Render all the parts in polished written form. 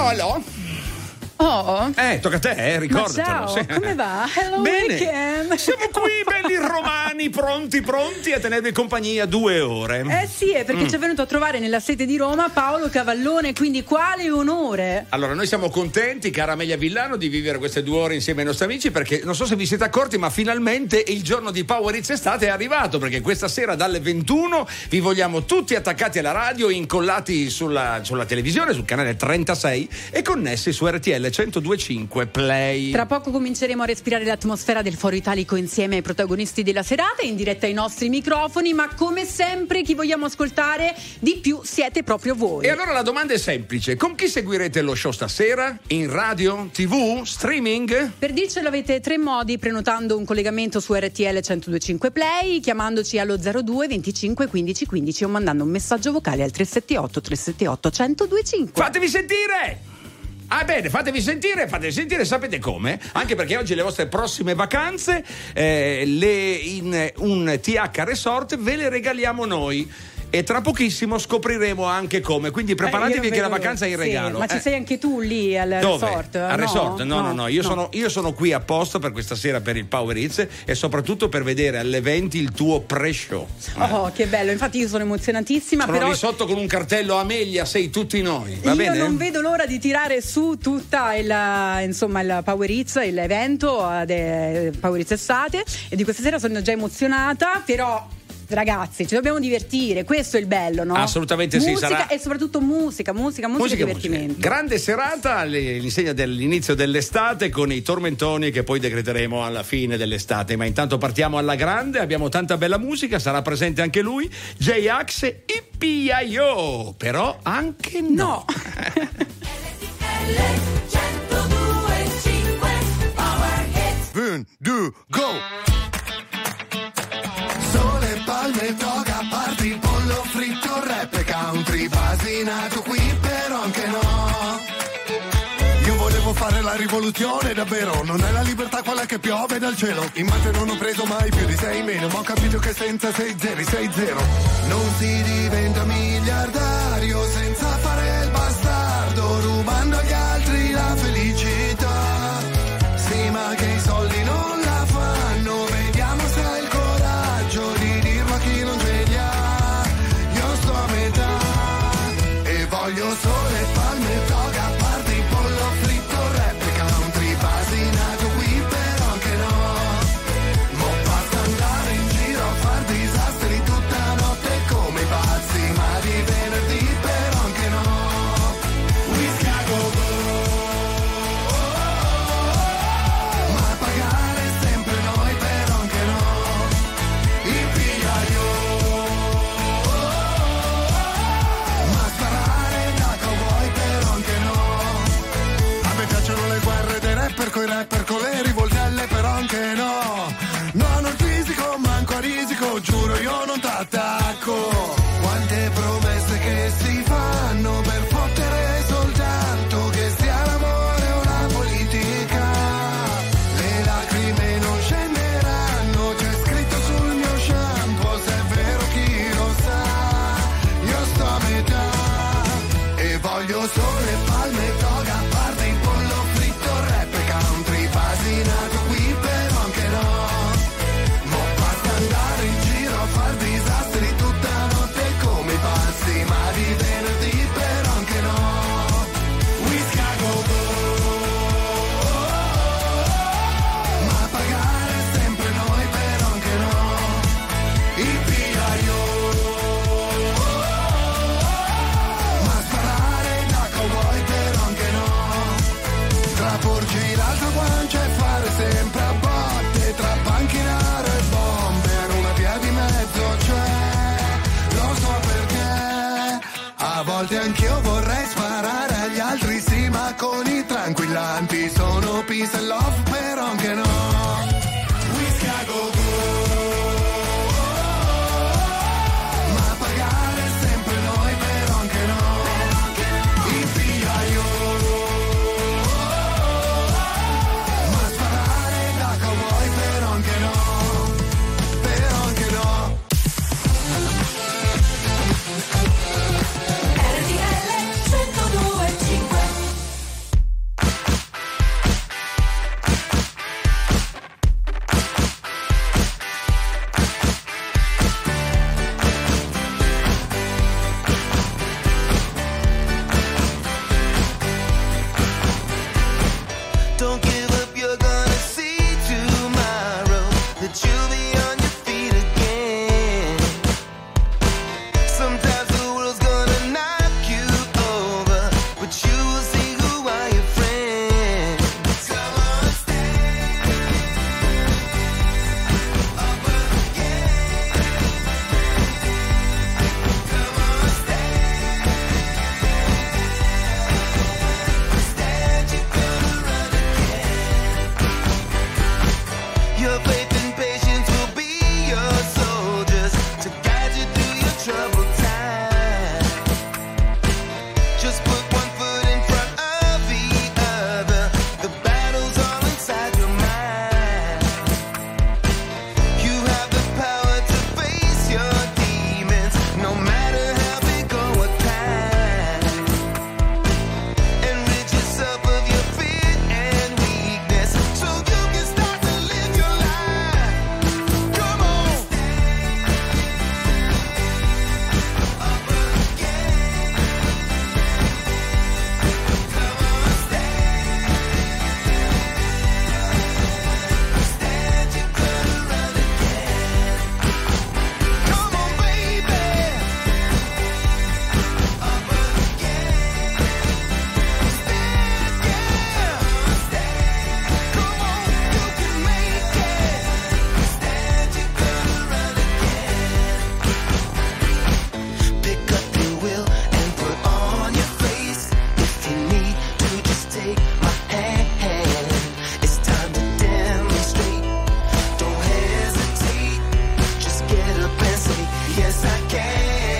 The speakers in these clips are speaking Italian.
Hello. Oh. Tocca a te, ricordatelo. Ciao, sì. come va? Hello Bene. weekend. Siamo qui belli romani, pronti a tenervi compagnia 2 ore. Sì, è perché ci è venuto a trovare nella sede di Roma Paolo Cavallone, quindi quale onore. Allora, noi siamo contenti, cara Amelia Villano, di vivere queste 2 ore insieme ai nostri amici, perché non so se vi siete accorti, ma finalmente il giorno di Power Hits Estate è arrivato, perché questa sera dalle 21 vi vogliamo tutti attaccati alla radio, incollati sulla televisione, sul canale 36 e connessi su RTL 102.5 Play. Tra poco cominceremo a respirare l'atmosfera del Foro Italico insieme ai protagonisti della serata, in diretta ai nostri microfoni, ma come sempre chi vogliamo ascoltare di più siete proprio voi. E allora la domanda è semplice: con chi seguirete lo show stasera? In radio, TV, streaming? Per dircelo avete 3 modi: prenotando un collegamento su RTL 102.5 Play, chiamandoci allo 02 25 15 15 o mandando un messaggio vocale al 378 378 1025. Fatevi sentire! Bene, fatevi sentire, sapete come? Anche perché oggi le vostre prossime vacanze in un TH Resort ve le regaliamo noi. E tra pochissimo scopriremo anche come, quindi preparatevi che la vacanza è in regalo. Ma ci sei anche tu lì al resort? Al resort? No. Io sono qui apposta per questa sera, per il Power Hits e soprattutto per vedere alle 20 il tuo pre-show. Oh, che bello, infatti io sono emozionatissima. Sono però lì sotto con un cartello: Amelia, sei tutti noi. Va bene? Io non vedo l'ora di tirare su tutta il Power Hits, l'evento Power Hits Estate, e di questa sera sono già emozionata, però ragazzi, ci dobbiamo divertire, questo è il bello, no? Assolutamente musica, sì, sarà... e soprattutto musica e divertimento. Grande serata all'insegna dell'inizio dell'estate, con i tormentoni che poi decreteremo alla fine dell'estate, ma intanto partiamo alla grande, abbiamo tanta bella musica, sarà presente anche lui, J-Ax, Ippia-Yo, però anche no. 1, 2, go! Palme, toga, party, pollo fritto, rap e country, basinato qui però anche no. Io volevo fare la rivoluzione davvero, non è la libertà quella che piove dal cielo. In mate non ho preso mai più di 6 meno, ma ho capito che senza 6 zeri 6 0 non si diventa miliardario senza fare il bastardo, rubando agli altri la felicità. Sì, ma che i soldi non la fanno, vediamo se hai il coraggio di dirlo a chi non ce li ha. Io sto a metà e voglio sole, palme, toga, party, pollo fritto, rap e country, basinato qui però anche no. Mo basta andare in giro a far disastri tutta notte come i pazzi, ma di venerdì però anche no. Whisky a go-go, ma pagare sempre noi però anche no. Ippia-yo, ma sparare da cowboy però anche no. A me piacciono le guerre dei rapper coi rapper, con le rivoltelle però anche no. Non ho il fisico, manco a risico, giuro io non t'attacco. Quante promesse che si fanno per fottere soltanto che sia l'amore o la politica. Le lacrime non scenderanno, c'è scritto sul mio shampoo, se è vero chi lo sa. Io sto a metà e voglio sole, palme, toga, party, pollo fritto, rap e country, basinato qui però anche no. Mo basta andare in giro a far disastri tutta notte come i pazzi, ma di venerdì però anche no. Whisky a go-go, ma pagare sempre noi però anche no. Ippia-yo, ma sparare da cowboy però anche no. Tra porgi l'altra guancia e fare sempre a botte, tra panchinaro e bomber, una via di mezzo c'è. Lo so perché a volte anch'io vorrei sparare agli altri, sì, ma con i tranquillanti sono peace and love però anche no. Whisky a go-go, ma pagare sempre noi però anche no. Ippia-yo, ma sparare da cowboy però anche no. Però anche no. RTL yes I can.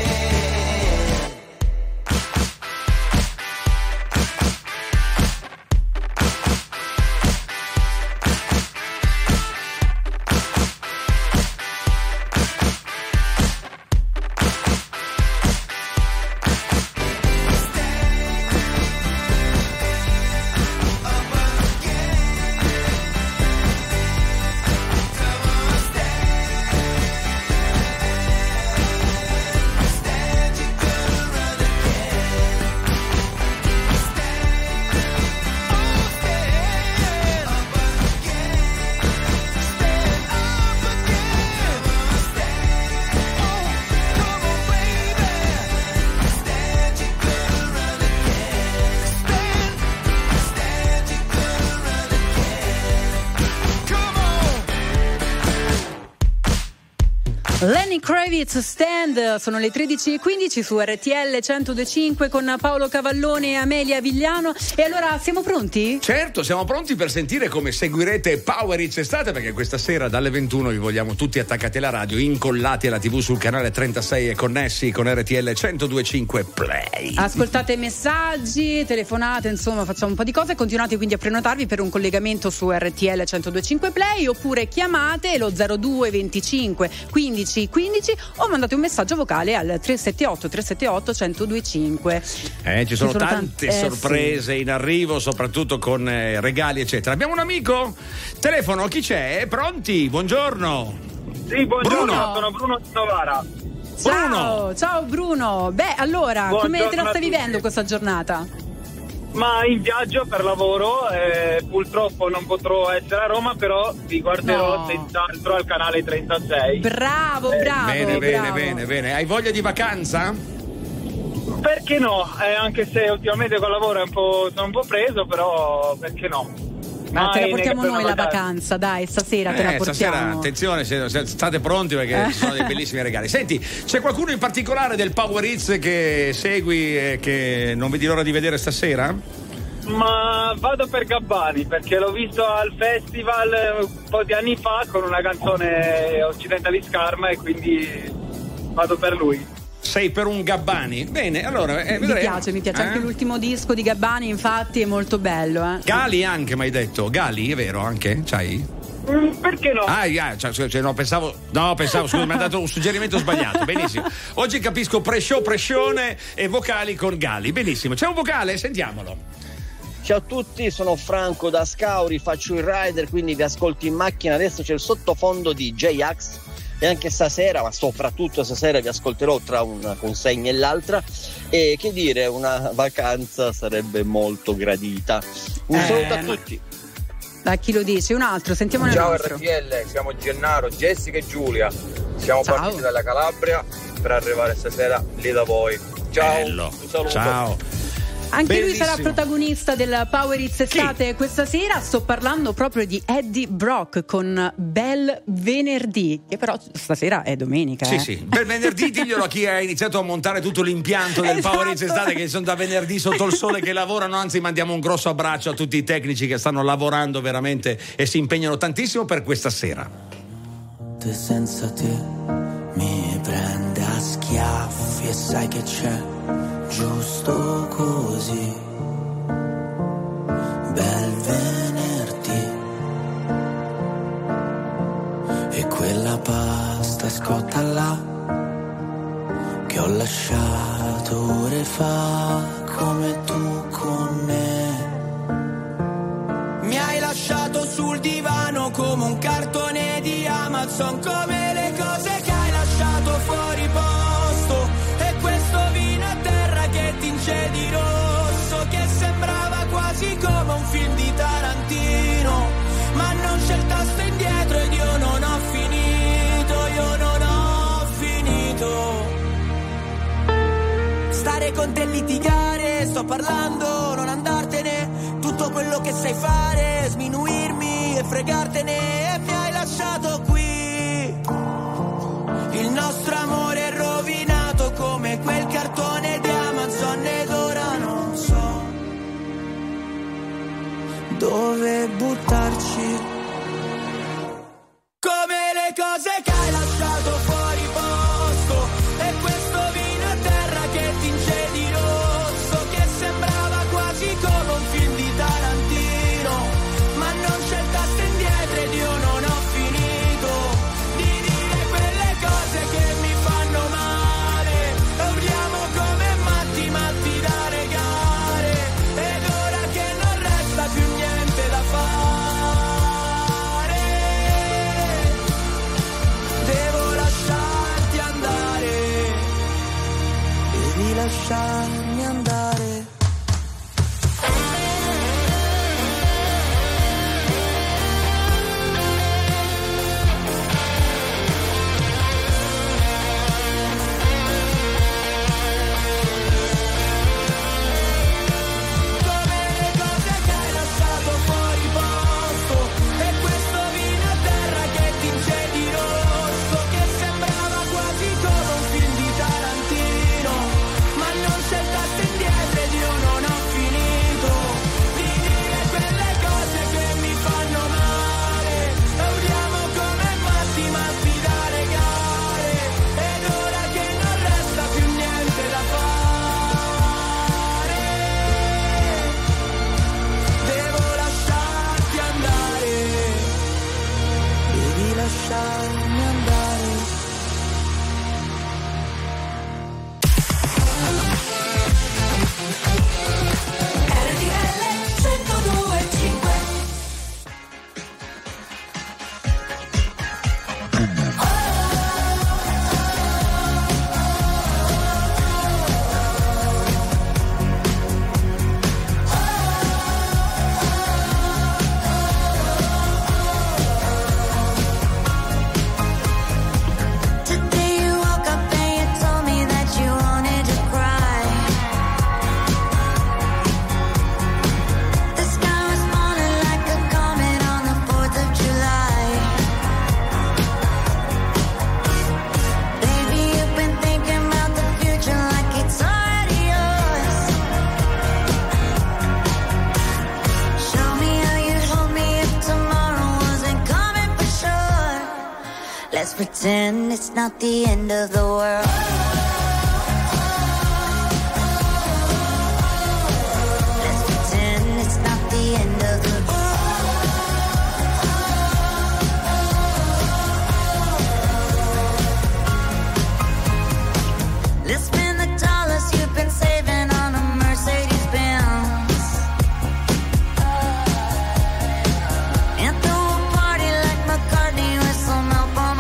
Lenny Kravitz, Stand, sono le 13:15 su RTL 102.5 con Paolo Cavallone e Amelia Vigliano. E allora siamo pronti? Certo, siamo pronti per sentire come seguirete Power Hits Estate, perché questa sera dalle 21 vi vogliamo tutti attaccati alla radio, incollati alla TV sul canale 36 e connessi con RTL 102.5 Play. Ascoltate messaggi, telefonate, insomma facciamo un po' di cose. Continuate quindi a prenotarvi per un collegamento su RTL 102.5 Play, oppure chiamate lo 02 25 15 15 o mandate un messaggio vocale al 378 1025. Ci sono tante sorprese in arrivo, soprattutto con regali eccetera. Abbiamo un amico? Telefono, chi c'è? Pronti? Buongiorno. Sì, buongiorno, Bruno. sono Bruno di Novara. Ciao Bruno. Beh, allora, Buongiorno come te la stai a tutti. vivendo questa giornata? Ma in viaggio per lavoro, purtroppo non potrò essere a Roma, però vi guarderò senz'altro al canale 36. Bravo. Bene. Hai voglia di vacanza? Perché no? Anche se ultimamente col lavoro sono un po' preso, però perché no? Ma te la portiamo noi la vacanza, dai, stasera te la portiamo. Stasera, attenzione, se state pronti perché ci sono dei bellissimi regali. Senti, c'è qualcuno in particolare del Power Hits che segui e che non vedi l'ora di vedere stasera? Ma vado per Gabbani, perché l'ho visto al festival un po' di anni fa con una canzone Occidentalis Karma e quindi vado per lui. Sei per un Gabbani? Bene, allora mi piace anche l'ultimo disco di Gabbani, infatti è molto bello. Gali anche, mi hai detto. Gali, è vero anche? C'hai? Perché no? Pensavo, scusa, mi ha dato un suggerimento sbagliato. Benissimo. Oggi capisco pressione e vocali con Gali. Benissimo. C'è un vocale? Sentiamolo. Ciao a tutti, sono Franco da Scauri, faccio il rider, quindi vi ascolto in macchina. Adesso c'è il sottofondo di J-Ax e anche stasera, ma soprattutto stasera vi ascolterò tra una consegna e l'altra, e che dire, una vacanza sarebbe molto gradita. Un saluto a tutti. Da chi lo dice? Un altro, sentiamone un altro. Ciao RTL, siamo Gennaro, Jessica e Giulia. Siamo partiti dalla Calabria per arrivare stasera lì da voi. Ciao. Bello. Un saluto. Ciao. Anche Bellissimo. lui sarà protagonista del Power Hits Estate questa sera. Sto parlando proprio di Eddie Brock con Bel Venerdì, che però stasera è domenica. Sì. Bel venerdì, diglielo a chi ha iniziato a montare tutto l'impianto del Power Hits Estate, che sono da venerdì sotto il sole che lavorano. Anzi, mandiamo un grosso abbraccio a tutti i tecnici che stanno lavorando veramente e si impegnano tantissimo per questa sera. Te senza te mi prende a schiaffi e sai che c'è giusto così. Bel venerdì e quella pasta scotta là che ho lasciato ore fa, come tu con me. Mi hai lasciato sul divano come un cartone di Amazon, come le cose che hai lasciato fuori posto, e questo vino a terra che tinge di rosso, che sembrava quasi come un film di Tarantino, ma non c'è il tasto indietro ed io non ho finito. Stare con te e litigare, sto parlando, non andartene, tutto quello che sai fare, sminuirmi e fregartene, e mi hai lasciato qui. Il nostro amore è rovinato come quel cartone di Amazon, ed ora non so dove buttarci, come le cose che hai lasciato fuori posto, lasciarmi andare. Pretend it's not the end of the world. Let's pretend it's not the end of the world. Let's spend the dollars you've been saving on a Mercedes Benz. And throw a party like McCartney with some help on my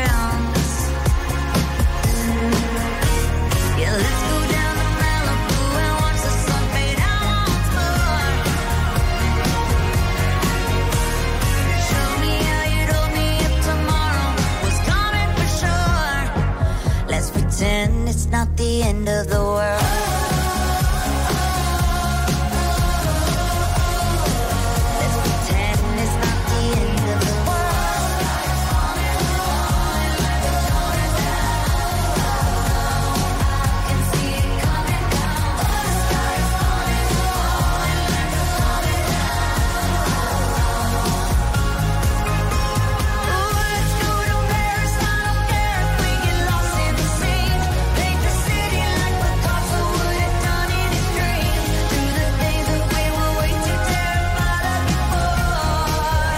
it's not the end of the world. Let's pretend it's not the end of the world. I can see it coming down. The sky is falling, falling like it's coming down. Ooh, let's go to Paris, I don't care if we get lost in the sea. Make the city like Picasso would have done in his dream. Do the things that we were way too terrified of before.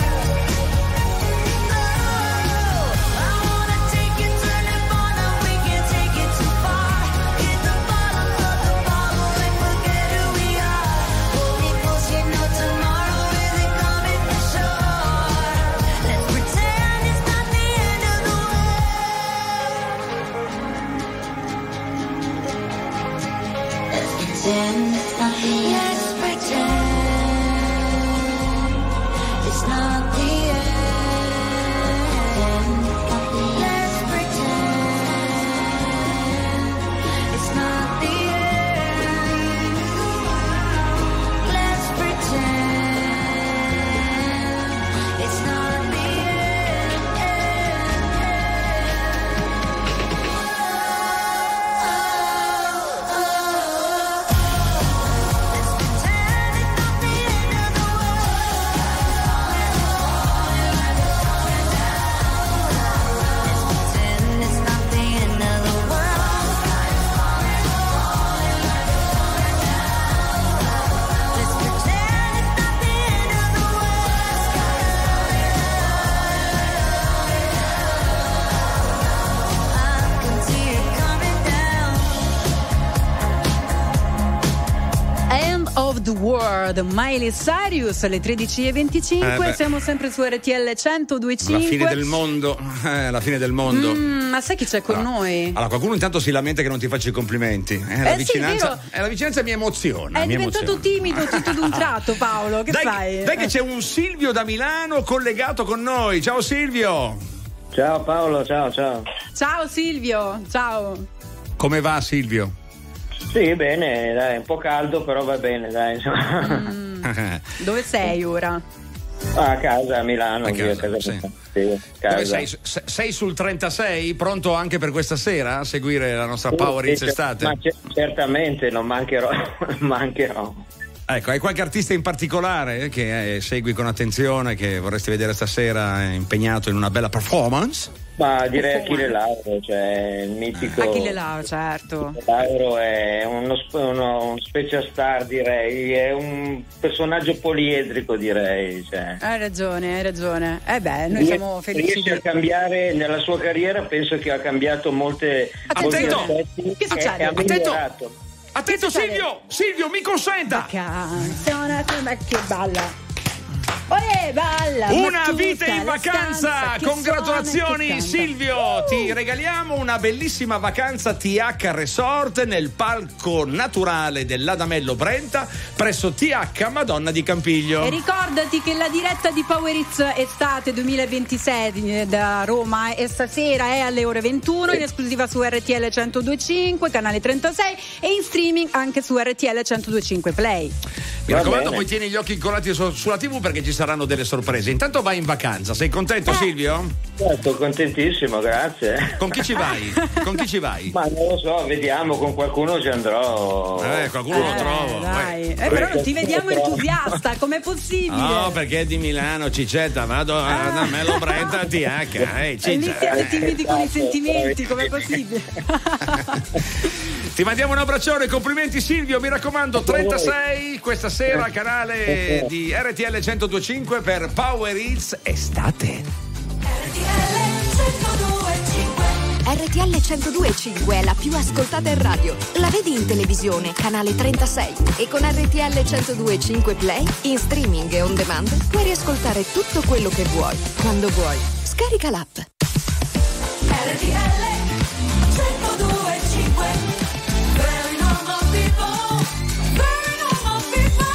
Oh, I wanna take you to Nirvana, we can't take it too far. Hit the bottom of the bottle and forget who we are. Hold me close, you know tomorrow isn't coming for sure. Let's pretend it's not the end of the world. Let's pretend it's not the end. Let's pretend it's not the end. Let's pretend it's not the end. Let's pretend it's not the end. the World, Miley Cyrus, alle 13:25. Siamo sempre su RTL 102.5. La fine del mondo, la fine del mondo. Ma sai chi c'è con noi? Allora, qualcuno intanto si lamenta che non ti faccio i complimenti. La vicinanza mi emoziona. È diventato timido tutto d'un tratto, Paolo. Che fai? Dai che c'è un Silvio da Milano collegato con noi. Ciao Silvio. Ciao Paolo, ciao. Ciao Silvio, ciao. Come va Silvio? Sì, bene, dai, un po' caldo, però va bene, dai. Dove sei ora? A casa, a Milano. A casa, sì. Dove sei sul 36? Pronto anche per questa sera a seguire la nostra Power Hits estate? Ma certamente, non mancherò. Ecco, hai qualche artista in particolare che segui con attenzione, che vorresti vedere stasera impegnato in una bella performance? Ma direi Achille Lauro, cioè il mitico. Achille Lauro, certo. Achille Lauro è uno special star, direi, è un personaggio poliedrico, direi. Cioè. Hai ragione. Noi siamo felici. Riesce a cambiare nella sua carriera, penso che ha cambiato molti aspetti. Che succede? Attento Silvio, mi consenta. Che balla. Balla, una vita in vacanza, congratulazioni Silvio, ti regaliamo una bellissima vacanza TH Resort nel parco naturale dell'Adamello Brenta presso TH Madonna di Campiglio. E ricordati che la diretta di Power Hits Estate 2026 da Roma è stasera, è alle ore 21 in esclusiva su RTL 102.5 canale 36 e in streaming anche su RTL 102.5 Play. Mi raccomando, poi tieni gli occhi incollati sulla TV perché ci saranno delle sorprese. Intanto vai in vacanza, sei contento Silvio? Certo, contentissimo, grazie. Con chi ci vai? Ma non lo so, vediamo, con qualcuno ci andrò. Qualcuno lo trovo. Dai. Però non ti vediamo entusiasta, com'è possibile? No, perché è di Milano, Cicetta, vado a Mello Brenta TH. Iniziate timidi con i sentimenti, com'è possibile? Ti mandiamo un abbraccione, complimenti Silvio, mi raccomando, 36 questa sera canale di RTL 102.5 per Power Hits Estate. RTL 102.5 è la più ascoltata in radio. La vedi in televisione, canale 36. E con RTL 102.5 Play, in streaming e on demand, puoi riascoltare tutto quello che vuoi, quando vuoi. Scarica l'app. RTL 102.5. Very normal people. Very normal people.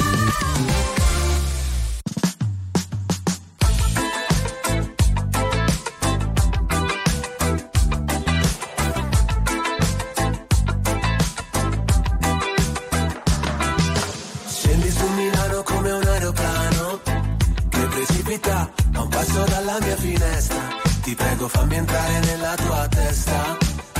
Scendi su Milano come un aeroplano che precipita a un passo dalla mia finestra. Ti prego fammi entrare nella tua testa.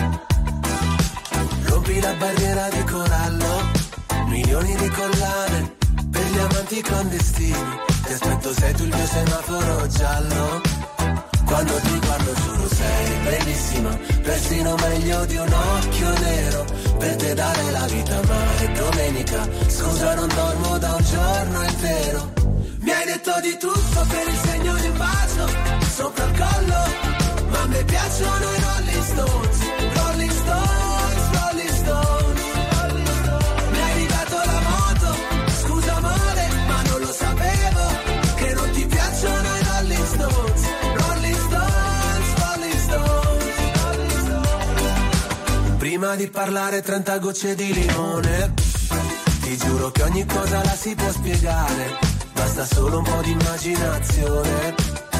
Rompi la barriera di corallo, milioni di collane per gli amanti clandestini. Ti aspetto, sei tu il mio semaforo giallo. Quando ti guardo giuro sei bellissima, persino meglio di un occhio nero. Per te dare la vita ma è domenica, scusa non dormo da un giorno intero. Mi hai detto di tutto per il segno di un bacio sopra il collo, ma a me piacciono i Rolling Stones. Rolling Stones, Rolling Stones. Mi hai ridato la moto, scusa amore, ma non lo sapevo che non ti piacciono i Rolling Stones. Rolling Stones, Rolling Stones. Prima di parlare 30 gocce di limone, ti giuro che ogni cosa la si può spiegare. Basta solo un po' di immaginazione.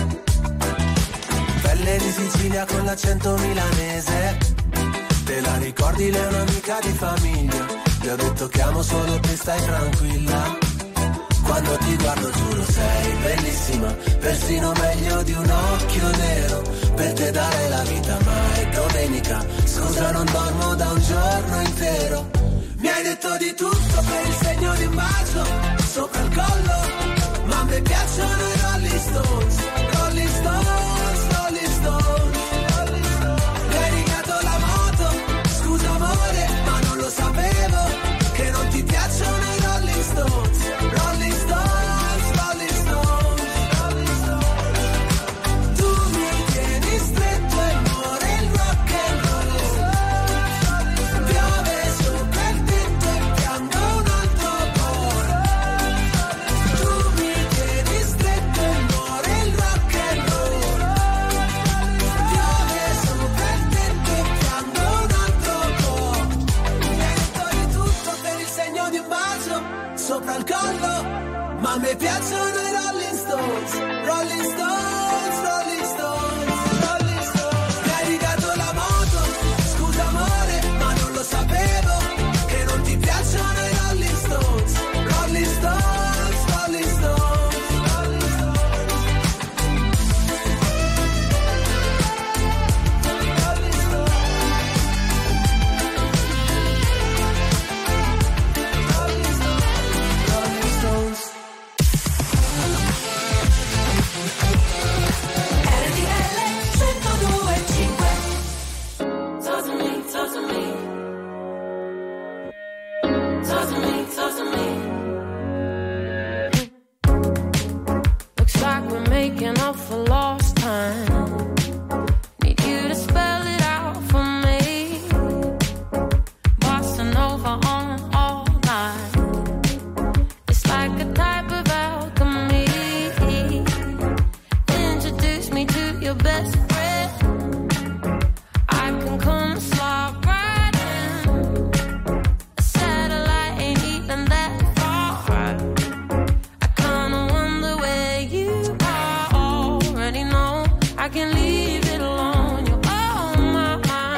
Pelle di Sicilia con l'accento milanese. Te la ricordi, lei è un'amica di famiglia. Le ho detto che amo solo te, stai tranquilla. Quando ti guardo giuro sei bellissima, persino meglio di un occhio nero. Per te dare la vita ma è domenica, scusa non dormo da un giorno intero. Mi hai detto di tutto per il segno di un bacio sopra il collo, ma a me piacciono i Rolling Stones. Rolling Stones, Rolling Stones. Mi hai ridato la moto, scusa amore, ma non lo sapevo che non ti piacciono i Rolling Stones. Rolling Stones, Rolling Stones. Tu mi tieni stretto e muore il rock and roll. Piove sopra il tetto e piango un altro po'. sopra il collo, ma a me piacciono i Rolling Stones, Rolling Stones, Rolling Stones, Rolling Stones. Mi hai ridato la moto, scusa amore, ma non lo sapevo, che non ti piacciono i Rolling Stones, Rolling Stones, Rolling Stones, Rolling Stones. Looks like we're making up for lost time. Need you to spell it out for me. Bossa Nova on all night. It's like a type of alchemy. Introduce me to your best friend. I can come slide right in. A satellite ain't even that far. I kinda wonder where you are. Already know I can leave it alone. You're on my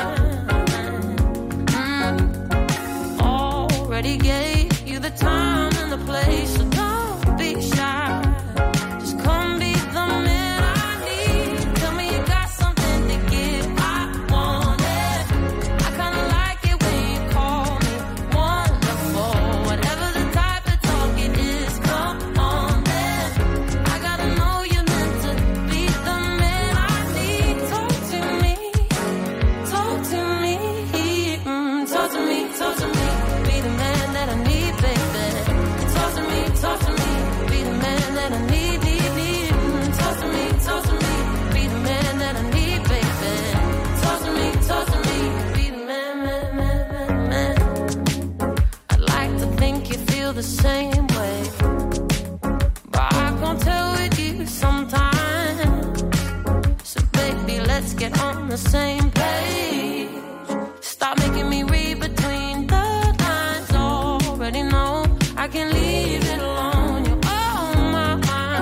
mind. Already gave you the time and the place, so don't be shy. Just come be the man I need. Tell me you got something to give. I want it. I kinda like it when you call me wonderful. Whatever the type of talk it is, come on then. I gotta know you're meant to be the man I need. Talk to me, talk to me, talk to me, talk to me. Be the man that I need, baby. Talk to me, be the man that I need, need. Talk to me, be the man that I need, baby. Talk to me, be the man, man. I'd like to think you feel the same way, but I can't tell with you sometimes. So baby, let's get on the same page. Stop making me read between the lines. Already know I can leave it alone. You're on my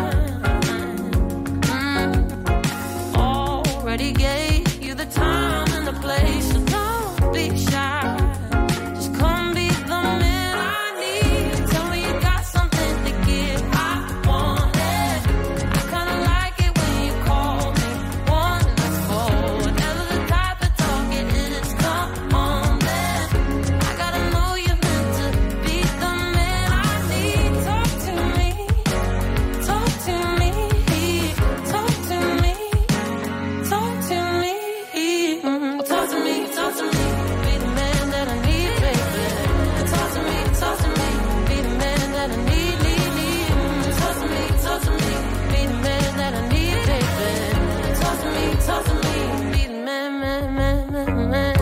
mind. Already gave you the time and the place, so don't be shy. Just come be the man I need. Tell me you got something to give. I want it. I kinda like it when you call me wonderful. Whatever the type of talk it is, come on then. I gotta know you're meant to be the man I need. Talk to me, talk to me, talk to me, talk to me, talk to me, talk to me. Be the man that I need, baby. Talk to me, be the man that I need, need. Talk to me, be the man that I need, baby. Talk to me, be the man, man.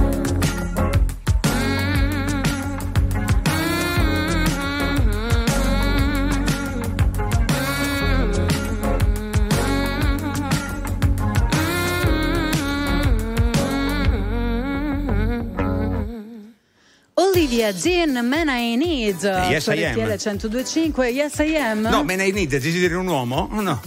Olivia Jean, Man I Need. Yes, su I am. RTL 102.5. Yes I am. No, me ne hai need, ti dire un uomo? No.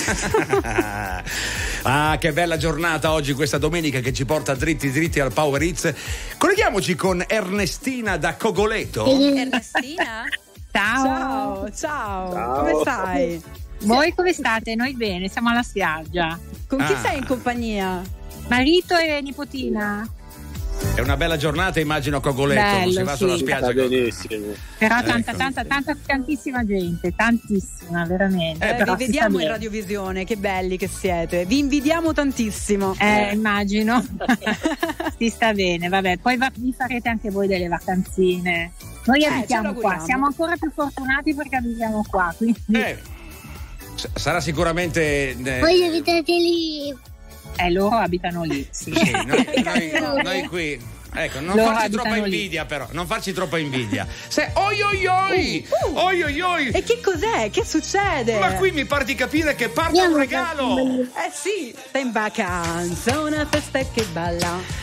Ah, che bella giornata oggi, questa domenica, che ci porta dritti al Power Hits. Colleghiamoci con Ernestina da Cogoleto. Ernestina? Ciao. Ciao. Come stai? Voi come state? Noi bene, siamo alla spiaggia. Con chi sei in compagnia? Marito e nipotina. È una bella giornata, immagino, a Cogoleto. Bello, non si va sì. sulla spiaggia. Benissimo. Però Ecco. tantissima gente, tantissima, veramente. Vi Però si sta vediamo in bene. radiovisione, che belli che siete. Vi invidiamo tantissimo. Immagino. Si sta bene, vabbè. Poi vi farete anche voi delle vacanzine. Noi ce abitiamo lo qua, auguriamo. siamo ancora più fortunati perché abitiamo qua. Quindi... Sarà sicuramente. Voi abitate lì. Loro abitano lì, sì. Sì, noi qui. Ecco, non Loro farci troppa abitano lì. invidia, però. Non farci troppa invidia. Oi oi oi! Oi oi oi! E che cos'è? Che succede? Ma qui mi pare di capire che parte un regalo! Sì, stai in vacanza, una festa che balla.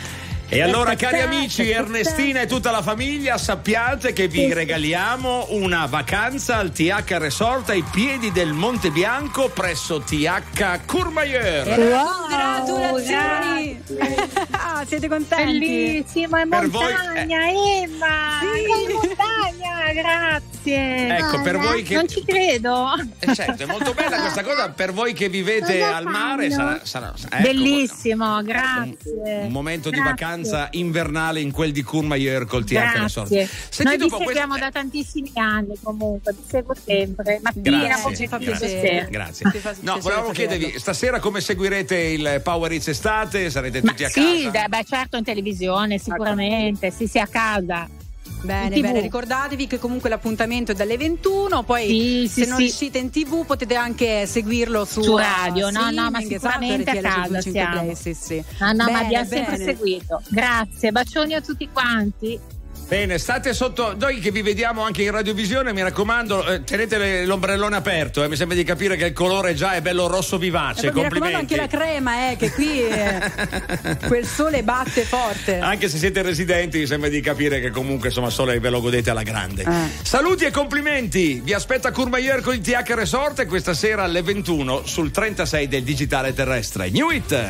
E allora, cari amici, Ernestina e tutta la famiglia, sappiate che vi regaliamo una vacanza al TH Resort ai piedi del Monte Bianco presso TH Courmayeur. Congratulazioni! Siete contenti? Bellissimo, è Per voi, montagna, Emma! È montagna, grazie! Ecco, per voi che... Non ci credo! Certo, è molto bella questa cosa. Per voi che vivete al mare sarà ecco, Bellissimo, grazie! un momento di vacanza invernale in quel di Courmayeur col TH Resort. Grazie. Senti, Noi vi dopo seguiamo da tantissimi anni comunque, vi seguo sempre. Mattina, Grazie. No, volevamo chiedervi, stasera come seguirete il Power Hits estate? Sarete tutti a casa? Sì, certo, in televisione, sicuramente, sì, a casa. Bene, ricordatevi che comunque l'appuntamento è dalle 21, poi se non riuscite in TV potete anche seguirlo su radio, no, ma sicuramente a casa siamo. No, ma abbiamo sempre seguito. Grazie, bacioni a tutti quanti. Bene, state sotto. Noi che vi vediamo anche in radiovisione, mi raccomando, tenete l'ombrellone aperto. Mi sembra di capire che il colore già è bello rosso vivace. Mi raccomando anche la crema, che qui quel sole batte forte. Anche se siete residenti, mi sembra di capire che comunque insomma sole ve lo godete alla grande. Saluti e complimenti. Vi aspetta Courmayeur con il TH Resort questa sera alle 21 sul 36 del digitale terrestre. New It.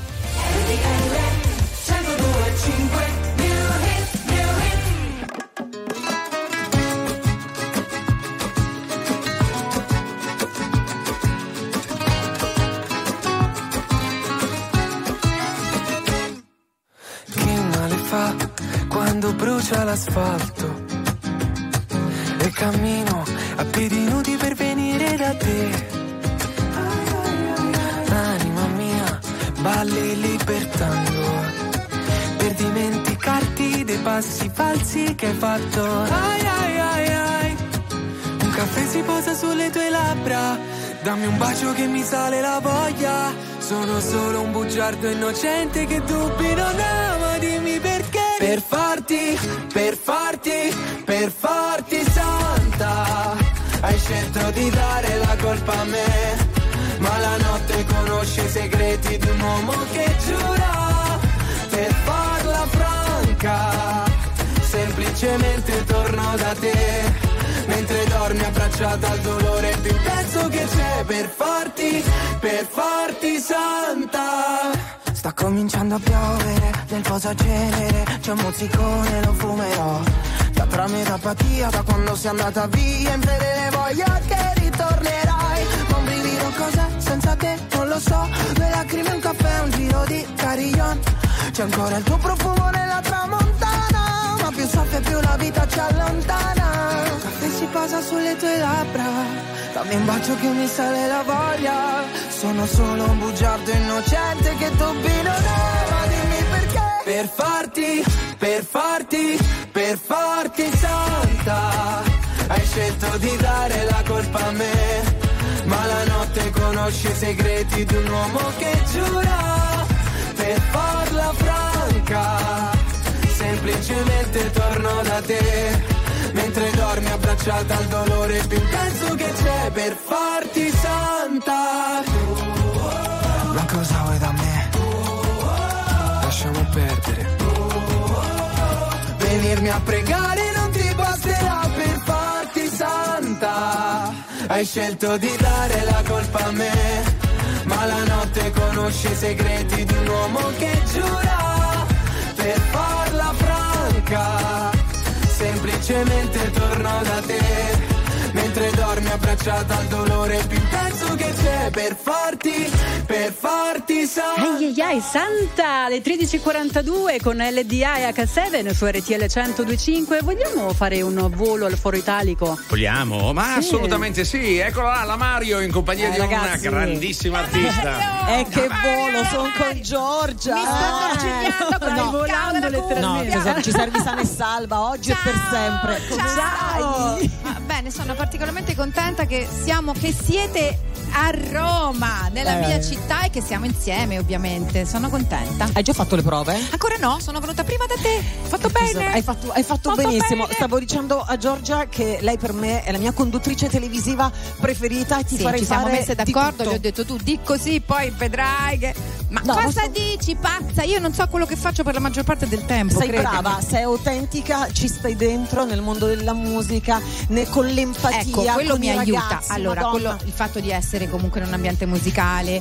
Quando brucia l'asfalto e cammino a piedi nudi per venire da te. Anima mia, balli libertando per dimenticarti dei passi falsi che hai fatto. Un caffè si posa sulle tue labbra, dammi un bacio che mi sale la voglia. Sono solo un bugiardo innocente che dubbi non ama, dimmi perché. Per farti santa, hai scelto di dare la colpa a me, ma la notte conosce i segreti di un uomo che giura. Per farla franca, semplicemente torno da te, mentre dormi abbracciata al dolore più intenso che c'è. Per farti santa. Sta cominciando a piovere nel posacenere, c'è un mozzicone, lo fumerò. Da tra me d'apatia, da quando sei andata via, in fede voglia che ritornerai. Ma un brivido cos'è senza te, non lo so. Due lacrime, un caffè, un giro di carillon. C'è ancora il tuo profumo nella tramontana, ma più soffia più la vita ci allontana. Il caffè si posa sulle tue labbra, dammi un bacio che mi sale la voglia. Sono solo un bugiardo innocente che dubbi non ama, dimmi perché. Per farti santa, hai scelto di dare la colpa a me, ma la notte conosce i segreti di un uomo che giura. Per farla franca, semplicemente torno da te, mentre dormi abbracciata al dolore più intenso che c'è. Per farti santa. Ma cosa vuoi da me? Lasciamo perdere. Venirmi a pregare non ti basterà per farti santa. Hai scelto di dare la colpa a me, ma la notte conosce i segreti di un uomo che giura. Per farla franca, semplicemente torno da te, mentre dormi abbracciata al dolore più intenso che c'è. Per farti santa. Santa, alle 13.42 con LDI H7 su RTL 102.5. Vogliamo fare un volo al Foro Italico? Vogliamo? Ma sì, assolutamente sì. Eccola là, la Mario in compagnia di ragazzi, una grandissima artista. Che volo, sono con Giorgia. Mi stanno arcigliando con volando letteralmente. No, ci servi sana e salva oggi e per sempre. Ciao. Bene, sono particolarmente contenta che siete a Roma, nella mia città, e che siamo insieme, ovviamente. Sono contenta. Hai già fatto le prove? Ancora no, sono venuta prima da te. Fatto bene. Hai fatto benissimo. Bene. Stavo dicendo a Giorgia che lei per me è la mia conduttrice televisiva preferita e ti farei ci siamo fare messe d'accordo, gli ho detto tu di così, poi vedrai che Ma cosa dici, pazza? Io non so quello che faccio per la maggior parte del tempo. Sei credimi. brava, sei autentica, ci stai dentro nel mondo della musica, con l'empatia. Ecco, quello con mi i aiuta. ragazzi, Allora, il fatto di essere comunque in un ambiente musicale,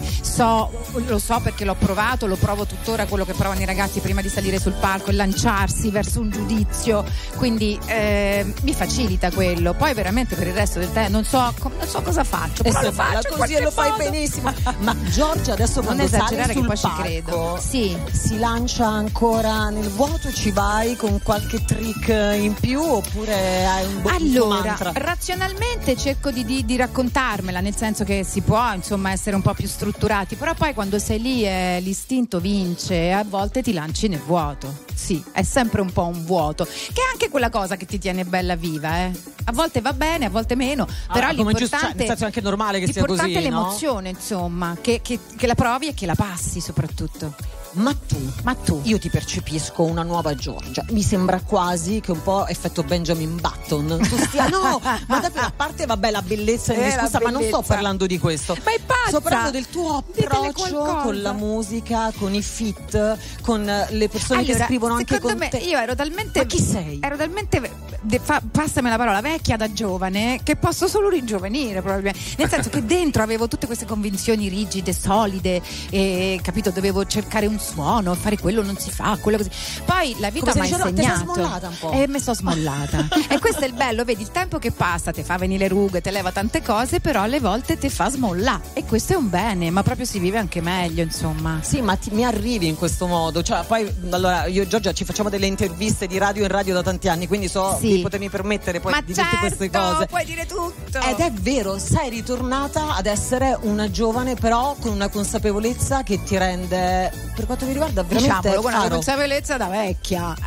lo so perché l'ho provato, lo provo tuttora, quello che provano i ragazzi prima di salire sul palco e lanciarsi verso un giudizio. Quindi mi facilita quello. Poi veramente per il resto del tempo non so cosa faccio. Però lo faccio così e lo fai benissimo. Ma Giorgia adesso non quando esagerare sale che sul poi ci palco, credo. Sì. Si lancia ancora nel vuoto, ci vai con qualche trick in più oppure hai un tuo mantra? Razionalmente cerco di raccontarmela, nel senso che si può insomma essere un po' più strutturati, però poi quando sei lì l'istinto vince e a volte ti lanci nel vuoto. Sì, è sempre un po' un vuoto, che è anche quella cosa che ti tiene bella viva, A volte va bene, a volte meno, però l'importante nel senso è anche normale che sia così, l'importante è no? l'emozione, insomma, che la provi e che la passi soprattutto. Ma tu, io ti percepisco una nuova Giorgia. Mi sembra quasi che un po' effetto Benjamin Button. Tu stia, no, ma davvero, a parte vabbè la bellezza indiscussa, ma non sto parlando di questo. Ma è pazza! Sto parlando del tuo approccio con la musica, con i feat, con le persone che scrivono anche con te. Io ero talmente. Ma chi sei? Ero talmente. Passami la parola, vecchia da giovane, che posso solo ringiovanire probabilmente. Nel senso che dentro avevo tutte queste convinzioni rigide, solide, e capito, dovevo cercare un suono, fare quello non si fa, quello così. Poi la vita mi ha insegnato. Ti sei smollata un po'. E mi sono smollata. E questo è il bello, vedi, il tempo che passa ti fa venire le rughe, te leva tante cose, però alle volte ti fa smollare. E questo è un bene, ma proprio si vive anche meglio, insomma. Sì, ma mi arrivi in questo modo. Cioè, poi allora io e Giorgia ci facciamo delle interviste di radio in radio da tanti anni, quindi so di potermi permettere poi di dirti queste cose. Puoi dire tutto. Ed è vero, sei ritornata ad essere una giovane, però con una consapevolezza che ti rende, per quanto mi riguarda, veramente diciamolo, con una faro. consapevolezza da vecchia.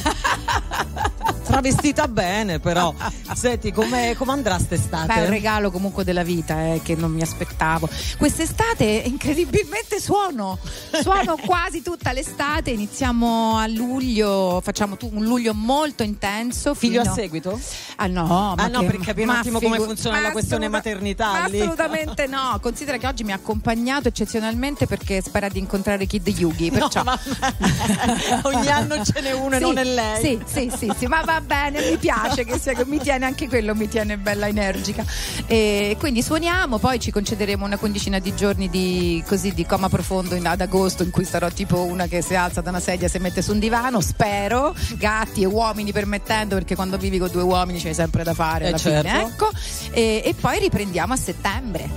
Travestita bene, però. Senti, come andrà st'estate? Beh, è un regalo comunque della vita, che non mi aspettavo. Quest'estate incredibilmente suono quasi tutta l'estate. Iniziamo a luglio, facciamo un luglio molto intenso. Figlio a seguito? No, per capire un attimo come funziona la questione maternità lì. Assolutamente no. Considera che oggi mi ha accompagnato eccezionalmente perché spera di incontrare Kid Yugi, perciò ogni anno ce n'è uno e non è lei. Sì, ma va bene, mi piace che mi tiene anche quello, mi tiene bella energica. E quindi suoniamo, poi ci concederemo una quindicina di giorni di coma profondo ad agosto, in cui sarò tipo una che si alza da una sedia, si mette su un divano, spero, gatti e uomini permettendo, perché quando vivi con due uomini c'hai sempre da fare alla fine, ecco. E poi riprendiamo a settembre.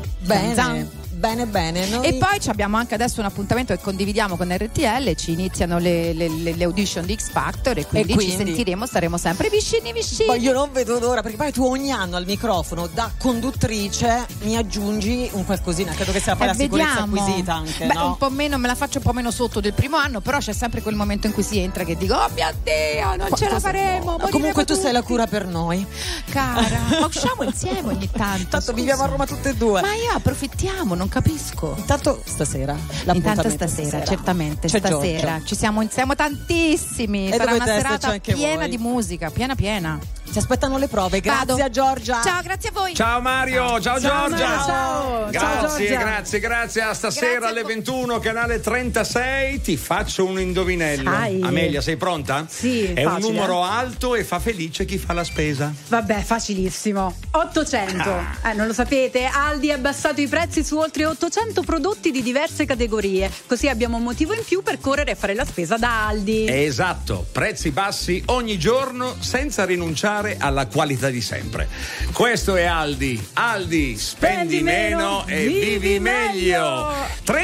Bene. Noi... E poi abbiamo anche adesso un appuntamento che condividiamo con RTL, ci iniziano le audition di X Factor e quindi ci sentiremo, staremo sempre vicini. Poi io non vedo l'ora, perché poi tu ogni anno al microfono da conduttrice mi aggiungi un qualcosina, credo che sia poi la sicurezza acquisita anche. Beh, un po' meno, me la faccio un po' meno sotto del primo anno, però c'è sempre quel momento in cui si entra che dico: oh mio Dio, non ce la faremo. Comunque tu sei la cura per noi, cara. Ma usciamo insieme ogni tanto. Tanto viviamo a Roma tutte e due. Ma io approfittiamo, non capisco. Intanto stasera, certamente c'è stasera Giorgia. ci siamo tantissimi. E sarà una dovete serata anche piena voi. di musica, piena. Ci aspettano le prove. Grazie a Giorgia. Ciao, grazie a voi. Ciao Mario, ciao Giorgia. Ciao. Grazie. A stasera alle 21, canale 36. Ti faccio un indovinello. Amelia, sei pronta? Sì. È facile, un numero alto e fa felice chi fa la spesa. Vabbè, facilissimo. 800. Non lo sapete? Aldi ha abbassato i prezzi su oltre 800 prodotti di diverse categorie. Così abbiamo un motivo in più per correre a fare la spesa da Aldi. Esatto, prezzi bassi ogni giorno senza rinunciare alla qualità di sempre. Questo è Aldi. Aldi, spendi meno e vivi meglio.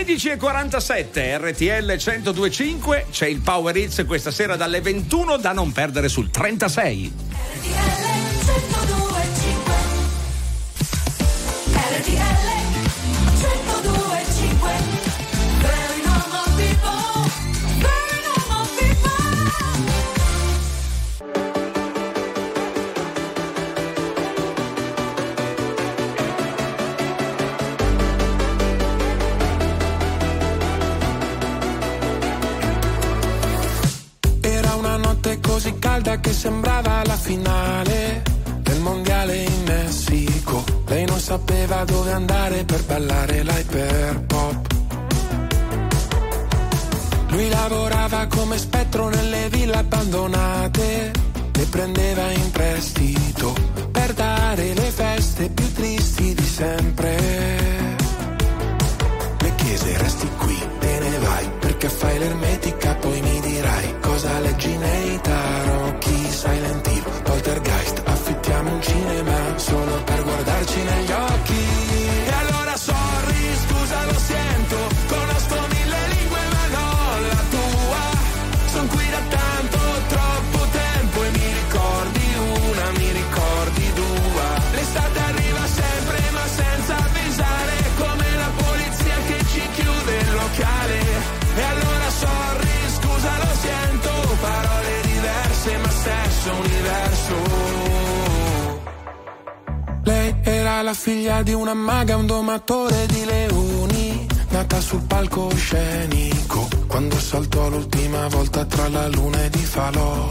13:47, RTL 102.5, c'è il Power Hits questa sera dalle 21 da non perdere sul 36. Così calda che sembrava la finale del mondiale in Messico. Lei non sapeva dove andare per ballare l'hyperpop. Lui lavorava come spettro nelle ville abbandonate, le prendeva in prestito per dare le feste più tristi di sempre. Le chiese resti qui, te ne vai, perché fai l'ermetica, poi mi dirai cosa leggi nei tarocchi, Silent Hill, Poltergeist, affittiamo un cinema solo per guardarci negli occhi. E allora sorry, scusa lo sento, conosco mille lingue ma non la tua, son qui da tanto, troppo tempo e mi ricordi una, mi ricordi due, l'estate arriva sempre ma senza avvisare, come la polizia che ci chiude il locale. E allora sorry, scusa lo sento, parole diverse ma stesso universo. Lei era la figlia di una maga, un domatore di leoni, nata sul palcoscenico quando saltò l'ultima volta tra la luna ed i falò.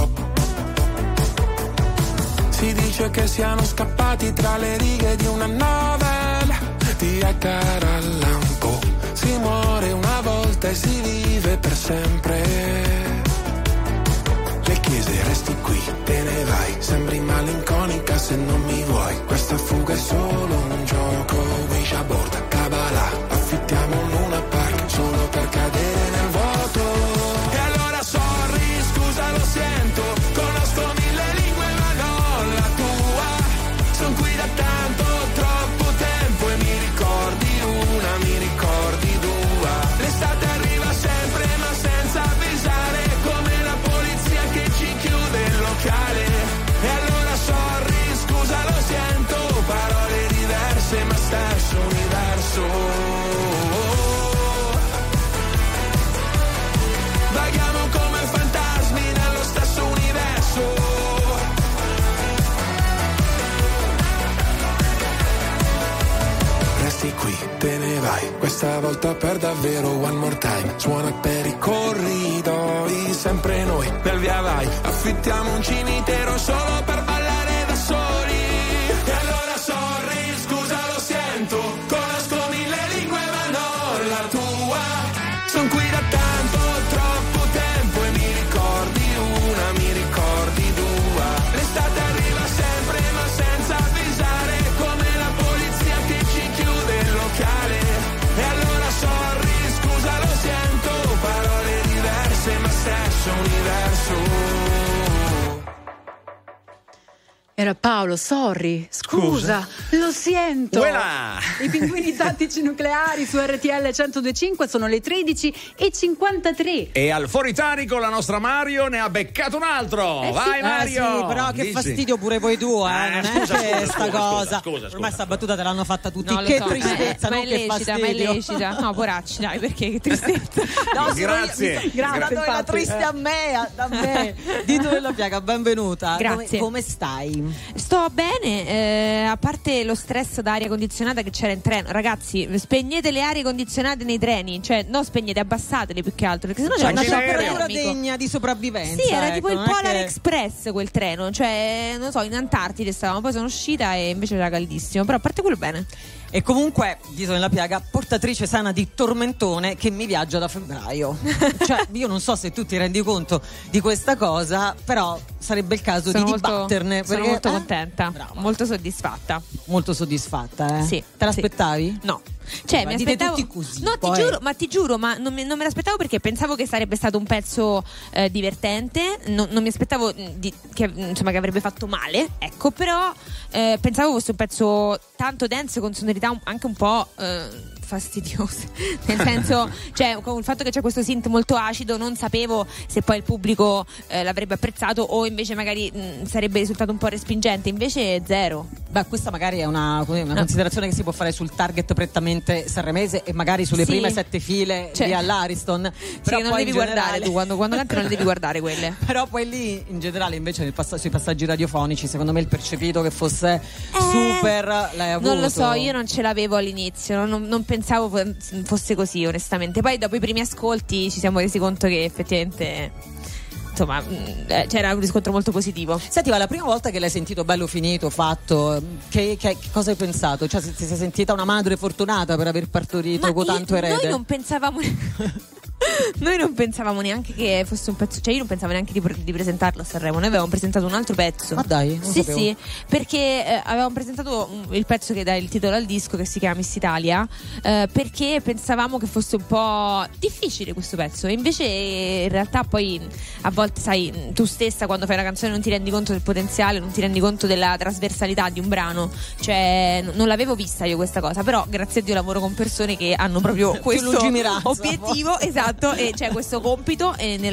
Si dice che siano scappati tra le righe di una novella di Edgar Allan Poe. Si muore una volta e si vive per sempre. Le chiese resti qui, te ne vai, sembri malinconica se non mi vuoi, questa fuga è solo un gioco, Ouija board, Kabbalah, affittiamo un Luna Park solo per cadere nel vuoto. E allora sorry, scusa lo sento, conosco mille lingue ma non la tua, son qui da tanto, troppo tempo e mi ricordi una, mi ricordi due, l'estate arriva sempre ma senza avvisare, come la polizia che ci chiude il locale. E allora sorry, scusa lo sento, parole diverse ma stesso universo. Vaghiamo come fantasmi nello stesso universo. Resti qui, te ne vai, questa volta per davvero, one more time. Suona per i corridoi, sempre noi nel via vai, affittiamo un cimitero solo per ballare da soli. E allora sorry, scusa lo sento, conosco mille lingue ma non la tua, son qui da tanto, troppo tempo e mi ricordi una, mi ricordi due, l'estate arriva sempre ma senza avvisare, come la polizia che ci chiude il locale. E allora sorry, scusa lo sento, parole diverse ma stesso universo. Era Paolo, sorry, scusa, lo sento. Uela! I pinguini tattici nucleari su RTL 102.5 sono le 13:53. E al fuoritarico la nostra Mario ne ha beccato un altro. Vai Mario! Sì, però che Dici. fastidio pure voi due, non è sta cosa. Ormai sta battuta te l'hanno fatta tutti. No, lo che so, tristezza, ma non è che lecita, fastidio. ma è lecita. No, poracci, dai, perché che tristezza. No, Grazie. Grazie, la triste a me, da me. Dito della piaga, benvenuta. Grazie. Come stai? Sto bene, a parte lo stress da aria condizionata che c'era in treno. Ragazzi, spegnete le arie condizionate nei treni, cioè non spegnete, abbassatele più che altro, perché sennò c'è una temperatura degna di sopravvivenza. Sì, era ecco, tipo il non è Polar che- Express quel treno, cioè non so, in Antartide stavamo, poi sono uscita e invece era caldissimo, però a parte quello bene. E comunque, dito nella piaga, portatrice sana di tormentone che mi viaggia da febbraio. Cioè, io non so se tu ti rendi conto di questa cosa, però sarebbe il caso Sono di molto- dibatterne. sono perché- molto contenta, molto soddisfatta. Molto soddisfatta, eh? Sì. Te l'aspettavi? No. Cioè, Ma mi dite aspettavo. tutti così, No, poi. ti giuro, ma non me l'aspettavo perché pensavo che sarebbe stato un pezzo divertente. Non mi aspettavo che avrebbe fatto male, ecco, però pensavo fosse un pezzo tanto dance con sonorità anche un po' fastidiose, nel senso, cioè con il fatto che c'è questo synth molto acido non sapevo se poi il pubblico l'avrebbe apprezzato o invece magari sarebbe risultato un po' respingente, invece zero. Beh, questa magari è una considerazione che si può fare sul target prettamente sanremese e magari sulle Sì. prime 7 file Cioè, lì all'Ariston. Sì, Però non poi devi in guardare generale- tu quando canti non le devi guardare quelle. Però poi lì in generale invece sui passaggi radiofonici secondo me il percepito che fosse super l'hai avuto. Non lo so, io non ce l'avevo all'inizio, non pensavo fosse così onestamente. Poi dopo i primi ascolti ci siamo resi conto che effettivamente insomma c'era un riscontro molto positivo. Senti, ma la prima volta che l'hai sentito bello finito, fatto, che cosa hai pensato? Cioè, ti sei sentita una madre fortunata per aver partorito tanto erede? Noi non pensavamo Noi non pensavamo neanche che fosse un pezzo, cioè io non pensavo neanche di presentarlo a Sanremo. Noi avevamo presentato un altro pezzo. Ma dai, non sì, sapevo. sì, perché avevamo presentato il pezzo che dà il titolo al disco, che si chiama Miss Italia, perché pensavamo che fosse un po' difficile questo pezzo. E invece in realtà poi a volte, sai, tu stessa quando fai una canzone non ti rendi conto del potenziale, non ti rendi conto della trasversalità di un brano. Cioè non l'avevo vista io questa cosa, però grazie a Dio lavoro con persone che hanno proprio questo obiettivo, esatto, e c'è questo compito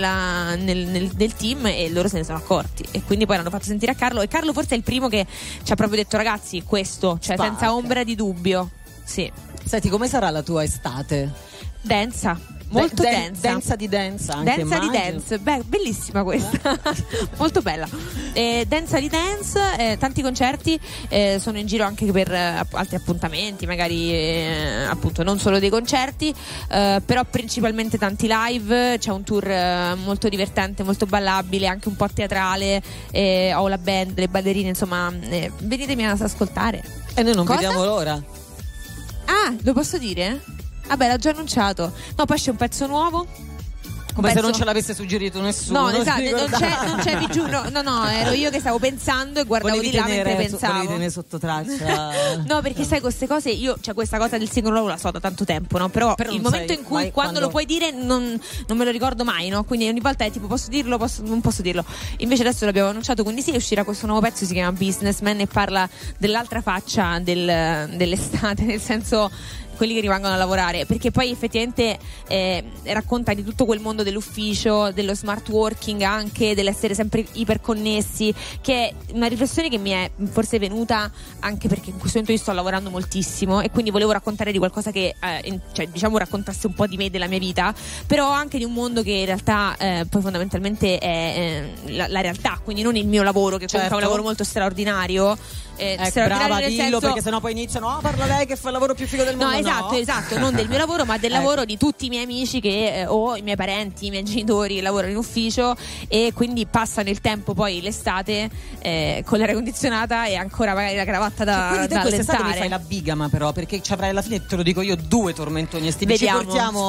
nel team, e loro se ne sono accorti e quindi poi l'hanno fatto sentire a Carlo, e Carlo forse è il primo che ci ha proprio detto: ragazzi, questo, cioè Spacca. senza ombra di dubbio. Sì. Senti, come sarà la tua estate? Densa. Molto densa. Densa di dance anche, Densa di immagino. dance. Beh, bellissima questa. Molto bella. Densa di dance, tanti concerti, sono in giro anche per altri appuntamenti, magari appunto non solo dei concerti, però principalmente tanti live. C'è un tour molto divertente, molto ballabile, anche un po' teatrale, ho la band, le ballerine, insomma, venitemi ad ascoltare. E noi non Cosa? vediamo l'ora. Ah, lo posso dire? Vabbè, l'ho già annunciato. No, poi c'è un pezzo nuovo. Come se non ce l'avesse suggerito nessuno. No, esatto, non c'è, vi giuro. No, ero io che stavo pensando e guardavo Volevi di là mentre volevi pensavo. tenere sotto traccia. No, perché sai, queste cose, io, cioè questa cosa del singolo nuovo la so da tanto tempo, no? Però il non momento sai in cui mai quando lo puoi dire non me lo ricordo mai, no? Quindi ogni volta è tipo posso dirlo, non posso dirlo. Invece adesso l'abbiamo annunciato, quindi sì, uscirà questo nuovo pezzo, si chiama Businessman e parla dell'altra faccia dell'estate, nel senso quelli che rimangono a lavorare, perché poi effettivamente racconta di tutto quel mondo dell'ufficio, dello smart working, anche dell'essere sempre iperconnessi, che è una riflessione che mi è forse venuta anche perché in questo momento io sto lavorando moltissimo e quindi volevo raccontare di qualcosa che cioè, diciamo raccontasse un po' di me, della mia vita, però anche di un mondo che in realtà poi fondamentalmente è la realtà, quindi non il mio lavoro, che comunque è un lavoro molto straordinario. Brava, dillo, perché sennò poi iniziano parla lei che fa il lavoro più figo del mondo. Esatto, non del mio lavoro, ma del lavoro di tutti i miei amici che o i miei parenti, i miei genitori lavorano in ufficio e quindi passano il tempo poi l'estate con l'aria condizionata e ancora magari la cravatta da quindi te quest'estate mi fai allentare. la bigama, però, perché ci avrai alla fine, te lo dico io, 2 tormentoni estivi. Vediamo. Ci portiamo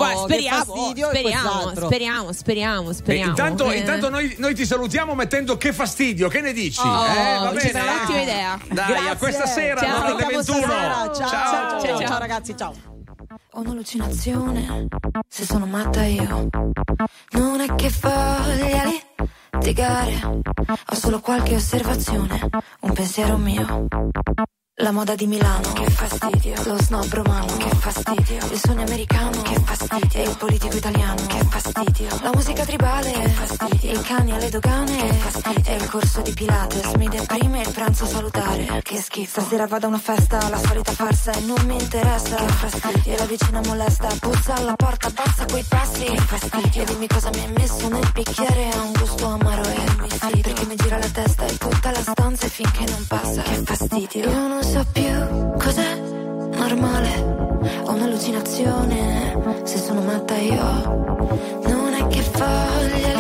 Speriamo. Intanto noi ti salutiamo mettendo che fastidio, che ne dici? Va ci bene. sarà un'ottima idea. Dai, a questa sera, Ciao. alle 21. Ciao ragazzi, ciao. Ho un'allucinazione, se sono matta io. Non è che voglia litigare, ho solo qualche osservazione, un pensiero mio. La moda di Milano, che fastidio. Lo snob romano, che fastidio. Il sogno americano, che fastidio. E il politico italiano, che fastidio. La musica tribale, che fastidio. I cani alle dogane, che fastidio. E il corso di Pilates mi deprime il pranzo salutare, che schifo. Stasera vado a una festa, la solita farsa e non mi interessa, che fastidio. E la vicina molesta, puzza alla porta, passa quei passi, che fastidio. E dimmi cosa mi hai messo nel bicchiere, ha un gusto amaro e mi fido, perché mi gira la testa e tutta la stanza e finché non passa, che fastidio. Io non so più cos'è normale, ho un'allucinazione, se sono matta io. Non è che voglia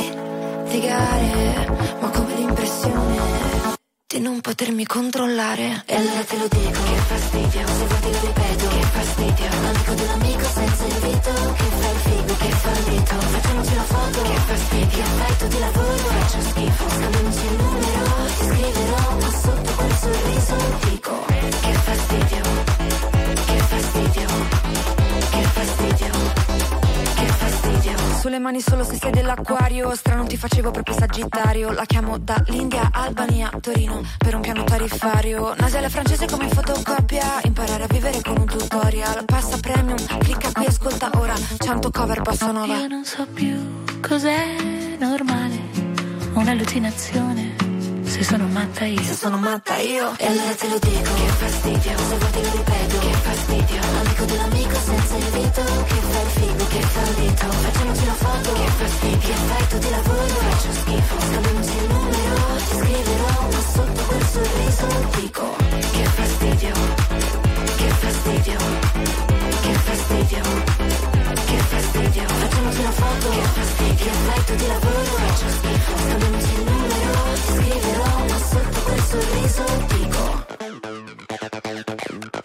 litigare, ma come l'impressione di non potermi controllare. E allora te lo dico, che fastidio, se vuoi te lo ripeto, che fastidio. Amico dell'amico senza invito, che fa il figo, che fallito. Facciamoci la foto, che fastidio. Che effetto di lavoro, faccio schifo. Scambiamoci il numero, ti scriverò, ma sotto quel sorriso dico che fastidio, che fastidio, che fastidio, che fastidio. Sulle mani solo se sei dell'acquario, strano ti facevo proprio Sagittario. La chiamo dall'India, Albania, Torino, per un piano tariffario. Nasale francese come in fotocopia, imparare a vivere con un tutorial. Passa premium, clicca qui, ascolta ora, 100 cover bossa nova. Io non so più cos'è normale, ho un'allucinazione, se sono matta io. Se sono matta io. E allora te lo dico, che fastidio, se vuoi te lo ripeto, che fastidio. Amico dell'amico senza invito, che fa il figo, che fallito. Facciamoci la foto, che fastidio. Che effetto di lavoro, faccio schifo. Scambiamoci il numero, ti scriverò, ma sotto quel sorriso dico che fastidio, che fastidio, che fastidio, che fastidio. Facciamoci la foto, che fastidio. Che effetto di lavoro, faccio schifo. Scambiamoci il numero, ti scriverò, ma sotto quel sorriso dico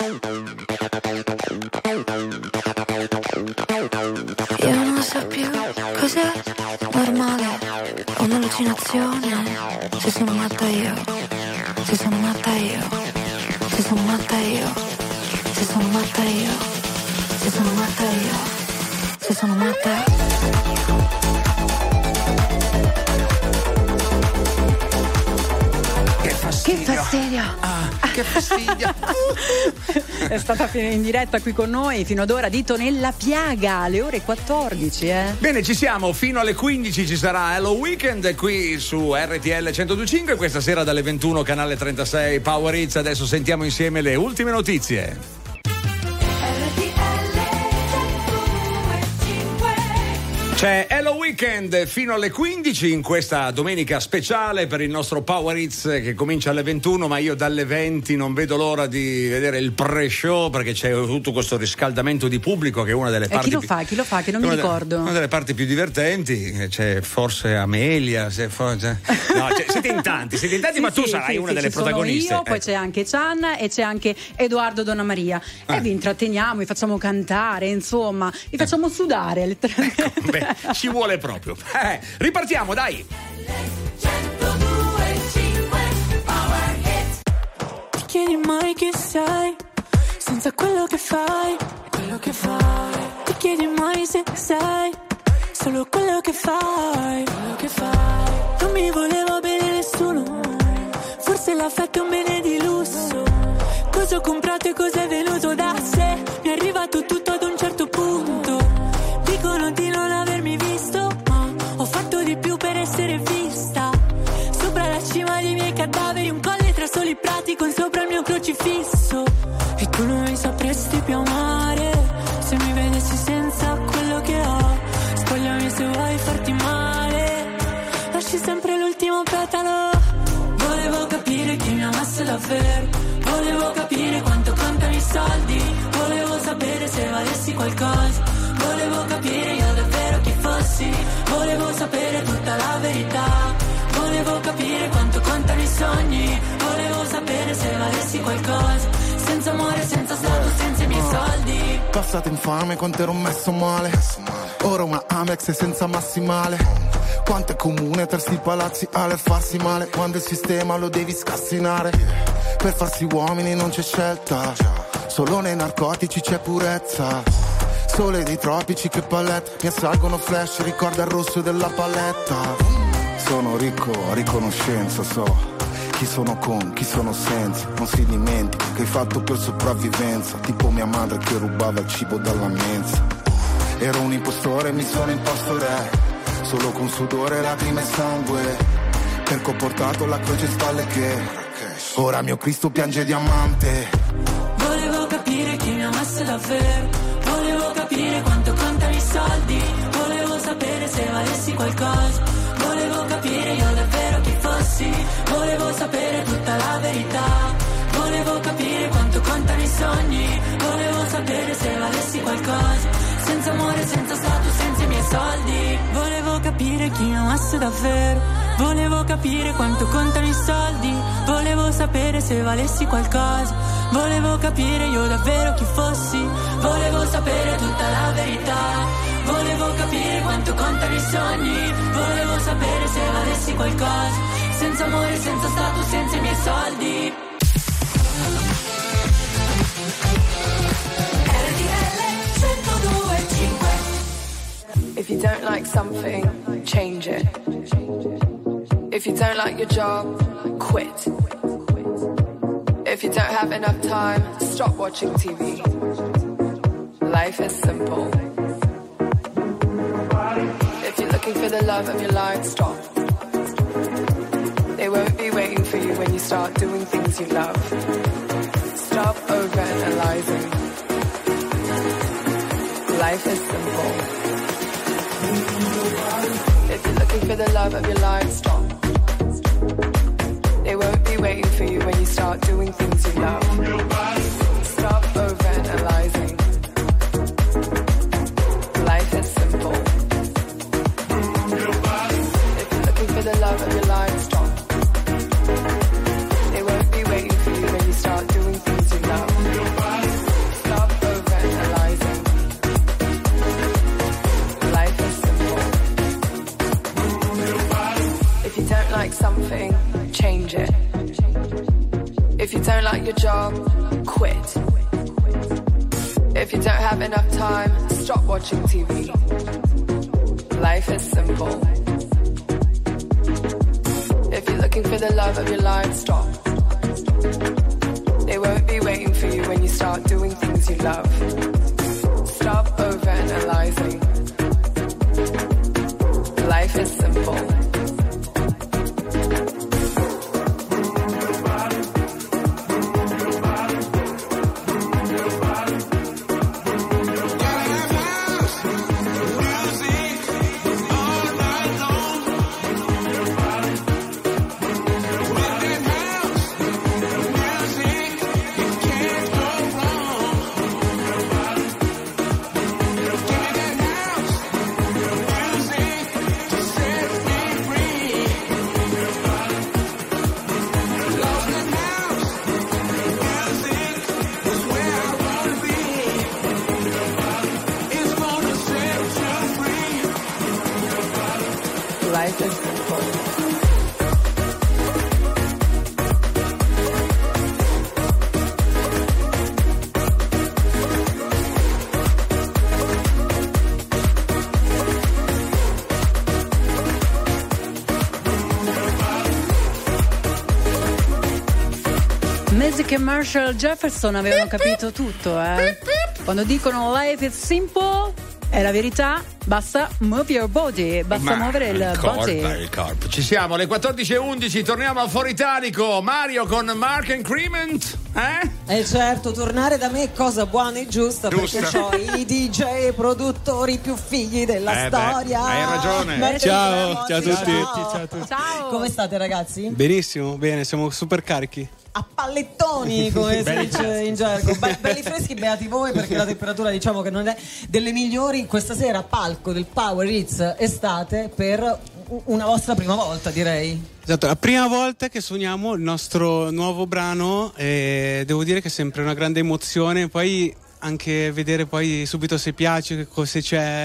io non so più se sono matta io, se sono matta io, se sono matta io, se sono matta io, se sono matta io, se sono matta. Che fastidio. Che fastidio. È stata in diretta qui con noi fino ad ora Dito nella piaga alle ore 14. Bene, ci siamo fino alle 15, ci sarà Hello Weekend qui su RTL 102.5, questa sera dalle 21 canale 36 Power Hits. Adesso sentiamo insieme le ultime notizie. C'è Hello Weekend fino alle 15 in questa domenica speciale per il nostro Power Hits che comincia alle 21, ma io dalle 20 non vedo l'ora di vedere il pre-show perché c'è tutto questo riscaldamento di pubblico che è una delle parti chi lo fa? Che non mi ricordo. Una delle parti più divertenti, c'è forse Amelia, siete in tanti, ma tu sarai una delle protagoniste. Sono io, poi c'è anche Chan e c'è anche Edoardo Donnamaria e vi intratteniamo, vi facciamo cantare, insomma, vi facciamo sudare letteralmente. Beh, ci vuole proprio. Ripartiamo, dai. Ti chiedi mai chi sei senza quello che fai, Ti chiedi mai se sei solo quello che fai, Non mi voleva bene nessuno, forse l'affetto è un bene di lusso. Cosa ho comprato e cosa è venuto da sé? Mi è arrivato tutto ad un certo punto. Dicono di non avermi visto, ma ho fatto di più per essere vista. Sopra la cima dei miei cadaveri, un colle tra soli prati con sopra il mio crocifisso. E tu non mi sapresti più amare se mi vedessi senza quello che ho. Spogliami se vuoi farti male, lasci sempre l'ultimo petalo. Volevo capire chi mi amasse davvero, volevo capire quanto contano i soldi, volevo sapere se valessi qualcosa. Volevo capire io davvero chi fossi, volevo sapere tutta la verità, volevo capire quanto contano i sogni, volevo sapere se valessi qualcosa, senza amore, senza stato, senza i miei soldi. Passato infame quanto ero messo male, ora una Amex e senza massimale. Quanto è comune tra sti palazzi alle farsi male, quando il sistema lo devi scassinare. Per farsi uomini non c'è scelta, solo nei narcotici c'è purezza. Sole dei tropici che palette, mi assalgono flash, ricorda il rosso della paletta. Sono ricco a riconoscenza, so chi sono con, chi sono senza. Non si dimentica che hai fatto per sopravvivenza, tipo mia madre che rubava il cibo dalla mensa. Ero un impostore, mi sono imposto re, solo con sudore, lacrime e sangue, perché ho portato la croce in spalle che ora mio Cristo piange diamante. Volevo capire chi mi amasse davvero, volevo capire quanto contano i soldi, volevo sapere se valessi qualcosa, volevo capire io davvero chi fossi, volevo sapere tutta la verità, volevo capire quanto contano i sogni, volevo sapere se valessi qualcosa, senza amore, senza status, senza i miei soldi. Volevo capire chi mi amasse davvero, volevo capire quanto contano i soldi, volevo sapere se valessi qualcosa, volevo capire io davvero chi fossi, volevo sapere tutta la verità, volevo capire quanto contano i sogni, volevo sapere se valessi qualcosa, senza amore, senza status, senza i miei soldi. If you don't like something, change it. If you don't like your job, quit. If you don't have enough time, stop watching TV. Life is simple. If you're looking for the love of your life, stop. They won't be waiting for you when you start doing things you love. Stop overanalyzing. Life is simple. If you're looking for the love of your life, stop. They won't be waiting for you when you start doing things you love. Stop overanalyzing. Life is simple. If you're looking for the love of your life, stop. They won't be waiting for you when you start doing things you love. Stop overanalyzing. Life is simple. If you don't like something, If you don't like your job, quit. If you don't have enough time, stop watching TV. Life is simple. If you're looking for the love of your life, stop. They won't be waiting for you when you start doing things you love. Stop overanalyzing. Life is simple. Music e Marshall Jefferson avevano capito tutto, Quando dicono life is simple, è la verità, basta move your body, basta muovere il body. Il corpo. Ci siamo, alle 14:11, torniamo al Foro Italico. Mario con Mark and Crement, certo, tornare da me è cosa buona e giusta. Perché ho i DJ produttori più figli della storia. Hai ragione. Ciao a tutti. Ciao. Come state, ragazzi? Benissimo, bene, siamo super carichi. A pallettoni, come si dice in gergo. Belli freschi, beati voi, perché la temperatura diciamo che non è delle migliori. Questa sera palco del Power Hits estate per una vostra prima volta, direi. Esatto, la prima volta che suoniamo il nostro nuovo brano, devo dire che è sempre una grande emozione. Poi anche vedere poi subito se piace, se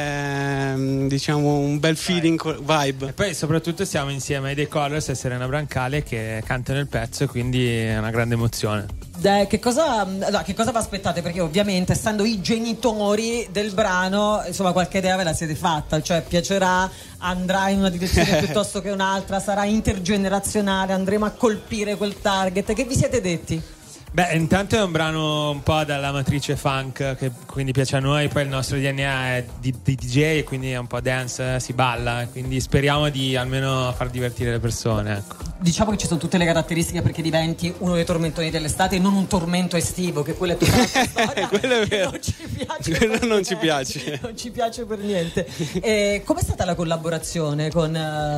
c'è diciamo un bel feeling, vibe. E poi soprattutto siamo insieme ai The Colors e Serena Brancale che cantano il pezzo, e quindi è una grande emozione. Che cosa vi aspettate? Perché ovviamente, essendo i genitori del brano, insomma, qualche idea ve la siete fatta? Cioè, piacerà, andrà in una direzione piuttosto che un'altra, sarà intergenerazionale, andremo a colpire quel target? Che vi siete detti? Beh, intanto è un brano un po' dalla matrice funk, che quindi piace a noi. Poi il nostro DNA è di DJ, quindi è un po' dance, si balla, quindi speriamo di almeno far divertire le persone, ecco. Diciamo che ci sono tutte le caratteristiche perché diventi uno dei tormentoni dell'estate e non un tormento estivo, che quella è tutta un'altra storia. Quello è vero. Non ci piace. Quello non ci piace. Non ci piace per niente. Com'è stata la collaborazione con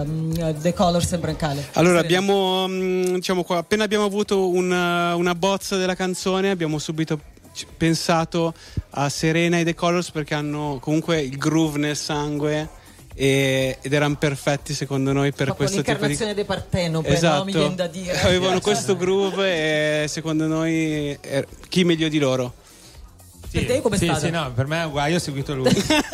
The Colors e Brancale? Allora, abbiamo diciamo qua, appena abbiamo avuto una bozza della canzone, abbiamo subito pensato a Serena e The Colors, perché hanno comunque il groove nel sangue ed erano perfetti secondo noi per questo tipo di l'incarnazione dei Partenope, esatto. no? Mi viene da dire. Avevano questo groove e secondo noi chi meglio di loro. Per te come è stato? Sì, no, per me è uguale, io ho seguito lui.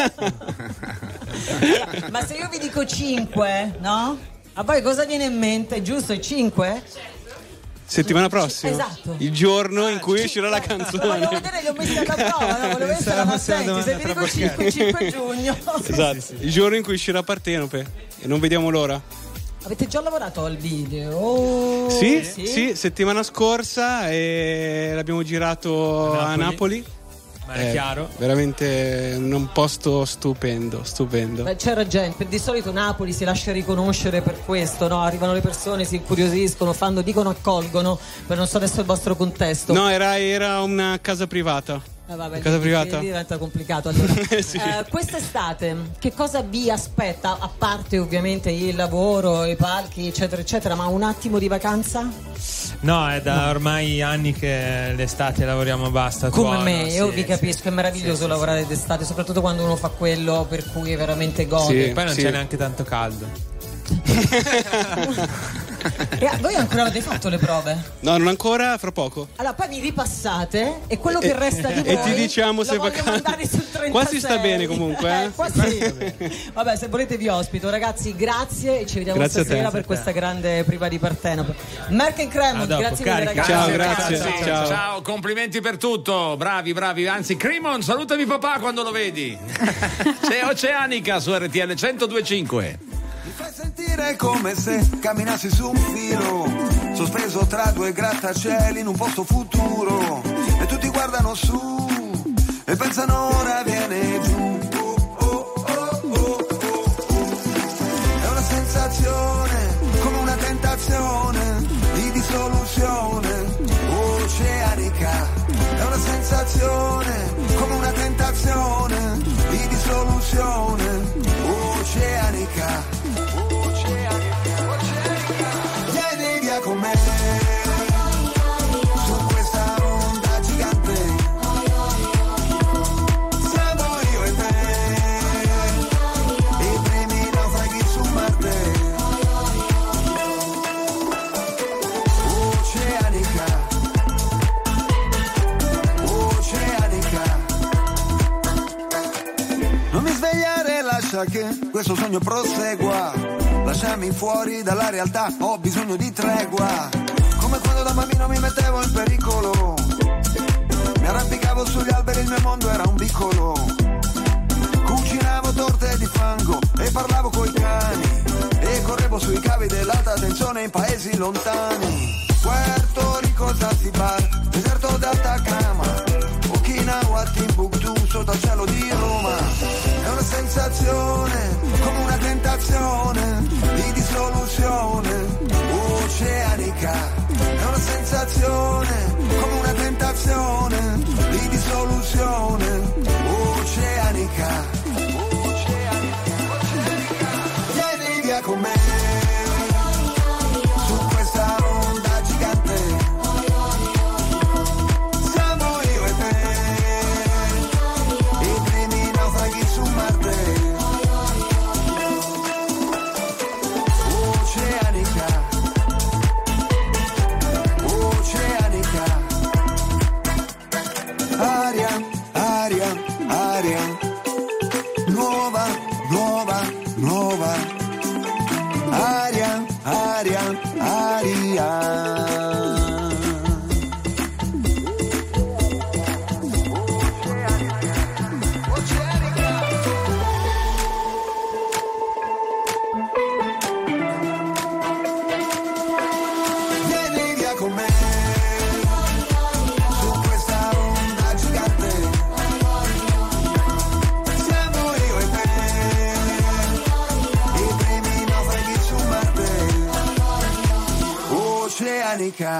Ma se io vi dico 5, no? A voi cosa viene in mente? Giusto, i 5? Settimana prossima? Esatto. Il giorno in cui uscirà la canzone. Voglio vedere, li ho messi alla prova, no? Volevo essere attenti. Se vi dico 5 giugno. Esatto, sì. Il giorno in cui uscirà Partenope e non vediamo l'ora. Avete già lavorato al video? Sì, settimana scorsa e l'abbiamo girato a Napoli. Ma è chiaro. Veramente un posto stupendo. Beh, c'era gente, di solito Napoli si lascia riconoscere per questo, no? Arrivano le persone, si incuriosiscono, dicono, accolgono, però non so adesso il vostro contesto. No, era una casa privata. Vabbè, casa privata diventa complicato allora. Sì. Quest'estate che cosa vi aspetta, a parte ovviamente il lavoro, i palchi eccetera eccetera, ma un attimo di vacanza? No, è da ormai anni che l'estate lavoriamo basta. Come me, io vi capisco, è meraviglioso lavorare d'estate, soprattutto quando uno fa quello per cui veramente gode. Poi non c'è neanche tanto caldo. Voi ancora avete fatto le prove? No, non ancora, fra poco. Allora poi mi ripassate e quello che resta di voi E ti diciamo se voglio mandare sul 36. Qua si sta bene comunque, qua sì. Vabbè, se volete vi ospito, ragazzi, grazie e ci vediamo Grazie a te. stasera per questa grande priva di Partenope. Merck and Cremont, grazie mille ragazzi. Ciao, grazie. Ragazzi, ciao, complimenti per tutto. Bravi. Anzi, Cremon, salutami papà quando lo vedi. C'è Oceanica su RTL 102.5. Mi fai sentire come se camminassi su un filo, sospeso tra due grattacieli in un posto futuro, e tutti guardano su e pensano ora viene giù. È una sensazione, come una tentazione di dissoluzione oceanica. È una sensazione, come una tentazione di dissoluzione oceanica. Vieni via con me su questa onda gigante. Siamo io e te, i primi naufraghi su Marte. Oceanica. Non mi svegliare, lascia che questo sogno prosegua. Lasciami fuori dalla realtà, ho bisogno di tregua. Come quando da bambino mi mettevo in pericolo, mi arrampicavo sugli alberi, il mio mondo era un vicolo. Cucinavo torte di fango e parlavo coi cani, e correvo sui cavi dell'alta tensione in paesi lontani. Puerto Rico, Zanzibar, deserto d'Atacama, Okinawa, Timbuktu, sotto il cielo di Roma. È una sensazione, come una tentazione di dissoluzione oceanica. È una sensazione, come una tentazione di dissoluzione oceanica. Vieni via con me su questa onda gigante. Siamo io e te, i primi naufraghi su Marte. Oceanica. Oceanica. Aria, aria, aria. Nuova, nuova, nuova. Aria, aria, aria. Vieni via con me su questa onda gigante. Siamo io e te, i primi naufraghi su Marte. Oceanica.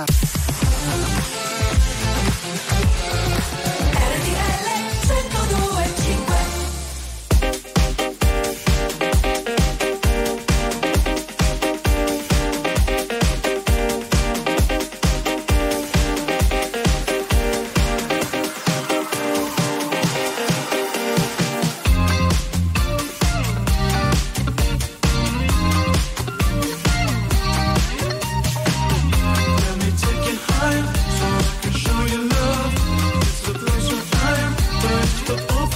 Let me take you higher so I can show you love. It's a place where I am, but the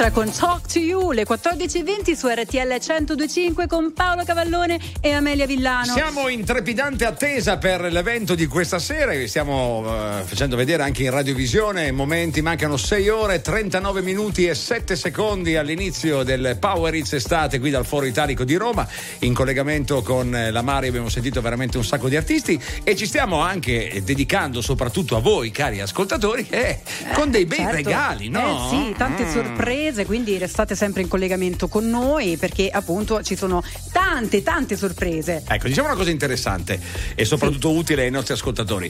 Sinatra con Talk to You, le 14:20 su RTL 102.5 con Paolo Cavallone e Amelia Villano. Siamo in trepidante attesa per l'evento di questa sera che stiamo facendo vedere anche in radiovisione. Momenti, mancano 6 ore, 39 minuti e 7 secondi all'inizio del Power Hits Estate qui dal Foro Italico di Roma. In collegamento con la Mari abbiamo sentito veramente un sacco di artisti e ci stiamo anche dedicando soprattutto a voi, cari ascoltatori, con dei bei regali, no? Sì, tante sorprese, quindi restate sempre in collegamento con noi perché appunto ci sono tante sorprese. Ecco, diciamo una cosa interessante e soprattutto utile ai nostri ascoltatori.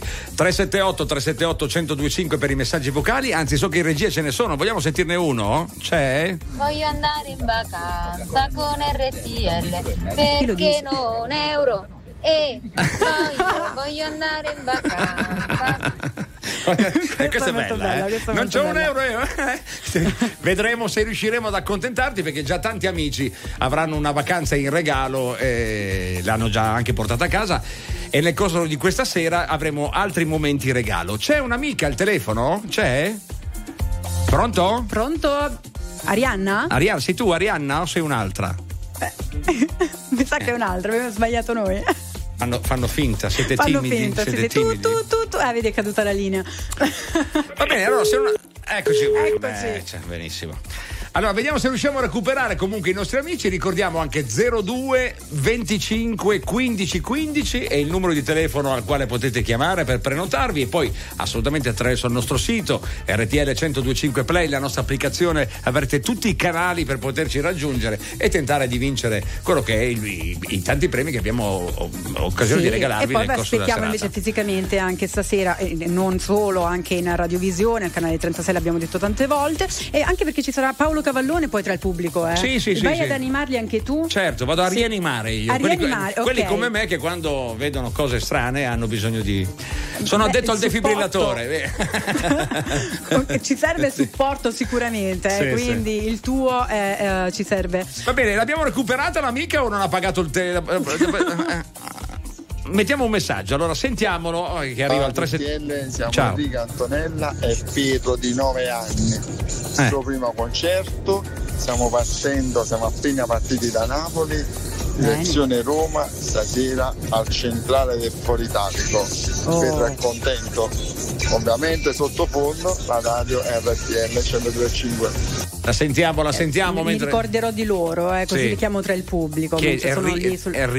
378 1025 per i messaggi vocali, anzi so che in regia ce ne sono, vogliamo sentirne uno? C'è? Voglio andare in vacanza con RTL perché non euro e voglio andare in vacanza. Questa è bella, non c'è un euro. Vedremo se riusciremo ad accontentarti perché già tanti amici avranno una vacanza in regalo e l'hanno già anche portata a casa e nel corso di questa sera avremo altri momenti regalo. C'è un'amica al telefono? C'è? Pronto? Arianna? Arianna, sei tu Arianna o sei un'altra? Mi sa che è un'altra, abbiamo sbagliato noi. Fanno finta, siete Fanno timidi? finta, siete timidi? tu. Vedi, è caduta la linea. Va bene, allora se Eccoci. Benissimo. Allora, vediamo se riusciamo a recuperare comunque i nostri amici. Ricordiamo anche 02 25 15 15 è il numero di telefono al quale potete chiamare per prenotarvi e poi assolutamente attraverso il nostro sito RTL 1025 Play, la nostra applicazione, avrete tutti i canali per poterci raggiungere e tentare di vincere quello che è i tanti premi che abbiamo occasione di regalarvi e poi nel corso della serata. invece fisicamente anche stasera e non solo, anche in radiovisione al canale 36, l'abbiamo detto tante volte, e anche perché ci sarà Paolo Cavallone poi tra il pubblico, vai ad animarli anche tu? Certo, vado a rianimare io. Quelli come me che quando vedono cose strane hanno bisogno di. Sono addetto al defibrillatore. Ci serve supporto sicuramente, quindi il tuo ci serve. Va bene, l'abbiamo recuperata l'amica o non ha pagato il Mettiamo un messaggio, allora sentiamolo che arriva al 37. Siamo Ciao. Enrica, Antonella e Pietro di 9 anni. Il suo primo concerto, siamo appena partiti da Napoli, direzione Roma, stasera al centrale del Foro Italico. Per accontento, ovviamente sottofondo la radio RTL 102.5. La sentiamo Mi mentre. ricorderò di loro, così li chiamo tra il pubblico. Che sono lì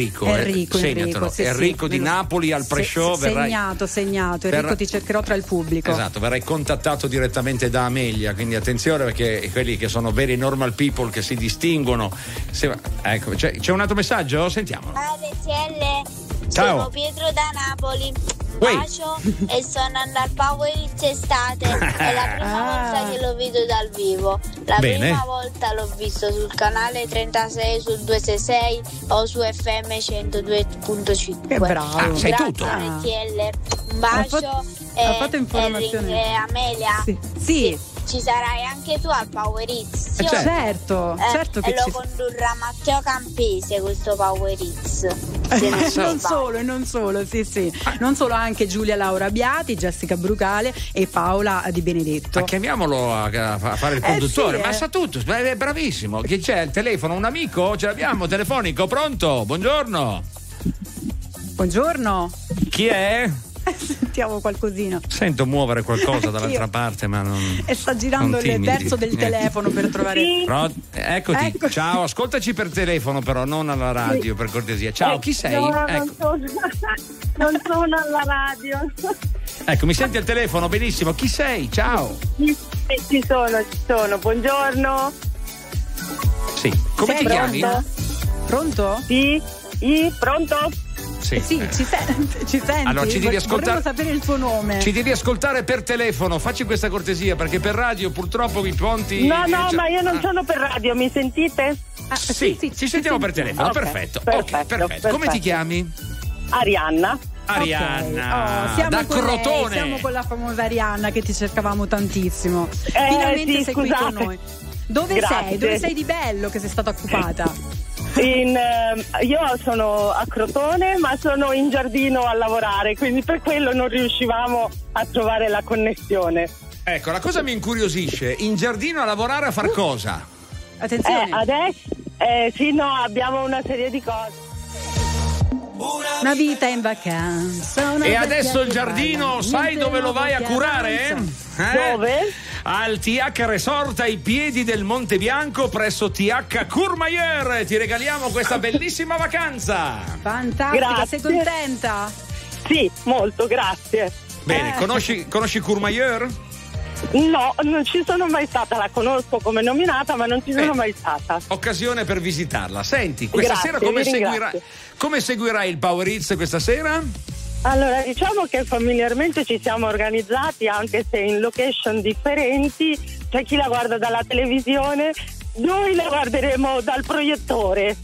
Enrico di Napoli al pre-show. Segnato. Enrico, ti cercherò tra il pubblico. Esatto, verrai contattato direttamente da Amelia, quindi attenzione perché quelli che sono veri normal people che si distinguono. Ecco, c'è un altro messaggio? Sentiamolo. RTL, Ciao. sono Pietro da Napoli. Bacio e sono al Power Hits Estate. È la prima volta che lo vedo dal vivo. La prima volta l'ho visto sul canale 36, sul 266 o su FM 102.5. Che bravo. Sei Grazie tutto. RTL. Un bacio ha fatto informazioni. E Amelia. Sì. Ci sarai anche tu al Power Hits. Certo che lo condurrà Matteo Campese questo Power Hits. non solo, sì. Non solo, anche Giulia Laura Abbiati, Jessica Brucale e Paola Di Benedetto. Ma chiamiamolo a fare il conduttore, ma sa tutto, è bravissimo. Chi c'è al telefono? Un amico? Ce l'abbiamo telefonico? Pronto? Buongiorno. Chi è? Sentiamo qualcosina. Sento muovere qualcosa dall'altra parte, ma non. E sta girando il verso del telefono per trovare. Eccoti. Ecco. Ciao, ascoltaci per telefono, però non alla radio, per cortesia. Ciao, chi sei? No, Ecco. non sono alla radio. Ecco, mi senti al telefono? Benissimo. Chi sei? Ciao. Ci sono. Buongiorno. Sì. Come ti chiami? Pronto? Sì, pronto? Sì, ci senti. Allora, ci devi ascoltare. Vorremmo sapere il tuo nome. Ci devi ascoltare per telefono, facci questa cortesia perché per radio purtroppo i ponti. No, ma io non sono per radio, mi sentite? Sì, ci sentiamo per telefono, perfetto. Perfetto. Come ti chiami? Arianna. Siamo da con Crotone. lei, siamo con la famosa Arianna che ti cercavamo tantissimo. Finalmente sei qui con noi. Dove sei? Dove sei di bello che sei stata occupata? Io sono a Crotone, ma sono in giardino a lavorare, quindi per quello non riuscivamo a trovare la connessione. Ecco, la cosa mi incuriosisce. In giardino a lavorare a far cosa? Attenzione. Adesso, sì, no, abbiamo una serie di cose. Una vita in vacanza. E adesso il giardino, sai dove lo vai a curare? Dove? Al TH Resort ai piedi del Monte Bianco presso TH Courmayeur. Ti regaliamo questa bellissima vacanza. Fantastica, Grazie. sei contenta? Sì, molto, grazie. Bene, conosci Courmayeur? No, non ci sono mai stata, la conosco come nominata, ma non ci sono mai stata. Occasione per visitarla. Senti, questa Grazie, sera vi come seguirai il Power Hits questa sera? Allora, diciamo che familiarmente ci siamo organizzati, anche se in location differenti. C'è chi la guarda dalla televisione, noi la guarderemo dal proiettore.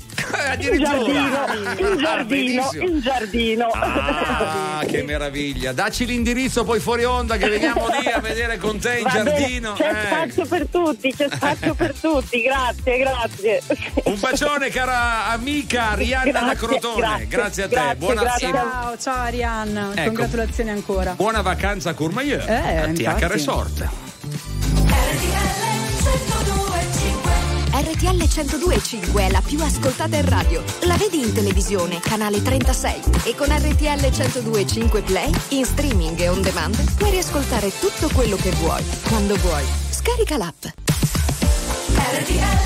In giardino. Ah, che meraviglia. Dacci l'indirizzo poi fuori onda che veniamo lì a vedere con te in giardino. C'è spazio per tutti, grazie. Un bacione cara amica Rihanna da Crotone. Grazie a te. Ciao Arianna, Ecco. congratulazioni ancora. Buona vacanza a Courmayeur, a TH infatti. Resort. RTL 102.5 è la più ascoltata in radio. La vedi in televisione, canale 36. E con RTL 102.5 Play, in streaming e on demand, puoi riascoltare tutto quello che vuoi, quando vuoi. Scarica l'app. RTL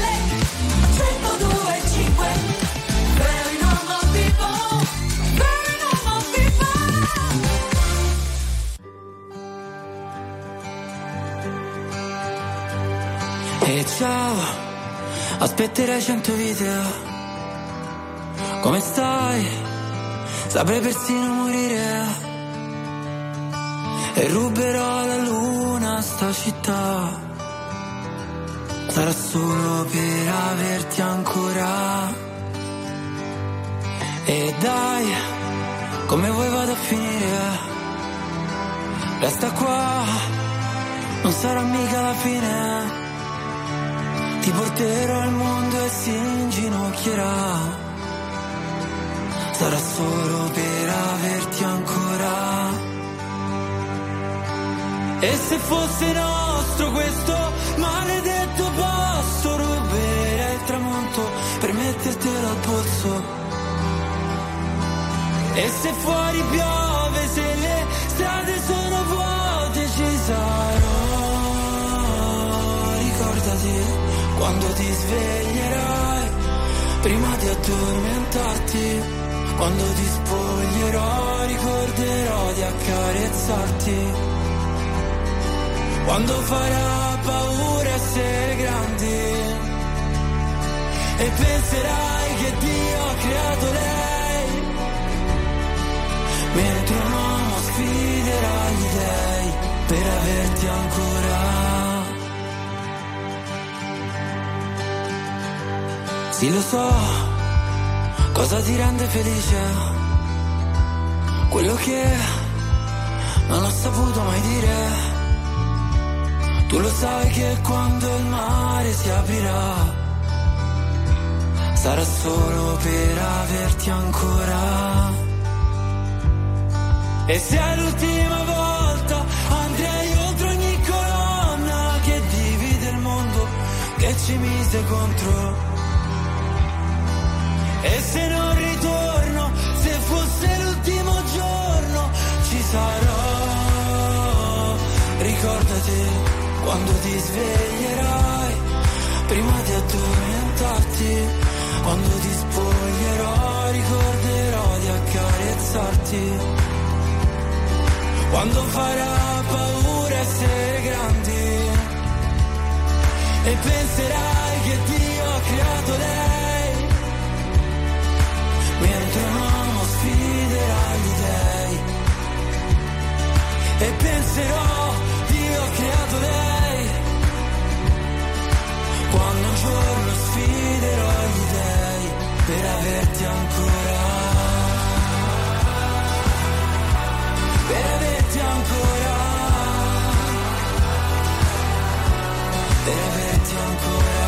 102.5 Very normal people, very normal people. E ciao, aspetterai 100 video. Come stai? Saprei persino morire. E ruberò alla luna sta città. Sarà solo per averti ancora. E dai, come vuoi vado a finire? Resta qua, non sarà mica la fine. Ti porterò al mondo e si inginocchierà. Sarà solo per averti ancora. E se fosse nostro questo maledetto posto, ruberei il tramonto per mettertelo al polso. E se fuori piove, se le strade sono vuote, ci sarò. Ricordati quando ti sveglierai, prima di addormentarti, quando ti spoglierò, ricorderò di accarezzarti. Quando farà paura essere grandi e penserai che Dio ha creato lei, mentre un uomo sfiderà gli dèi per averti ancora. Sì, lo so, cosa ti rende felice, quello che non ho saputo mai dire. Tu lo sai che quando il mare si aprirà, sarà solo per averti ancora. E se è l'ultima volta, andrei oltre ogni colonna che divide il mondo, che ci mise contro. E se non ritorno, se fosse l'ultimo giorno, ci sarò. Ricordati quando ti sveglierai, prima di addormentarti, quando ti spoglierò, ricorderò di accarezzarti. Quando farà paura essere grandi e penserai che Dio ha creato lei, mentre un uomo sfiderà gli dèi. E penserò, Dio ha creato lei, quando un giorno sfiderò gli dèi per averti ancora. Per averti ancora. Per averti ancora.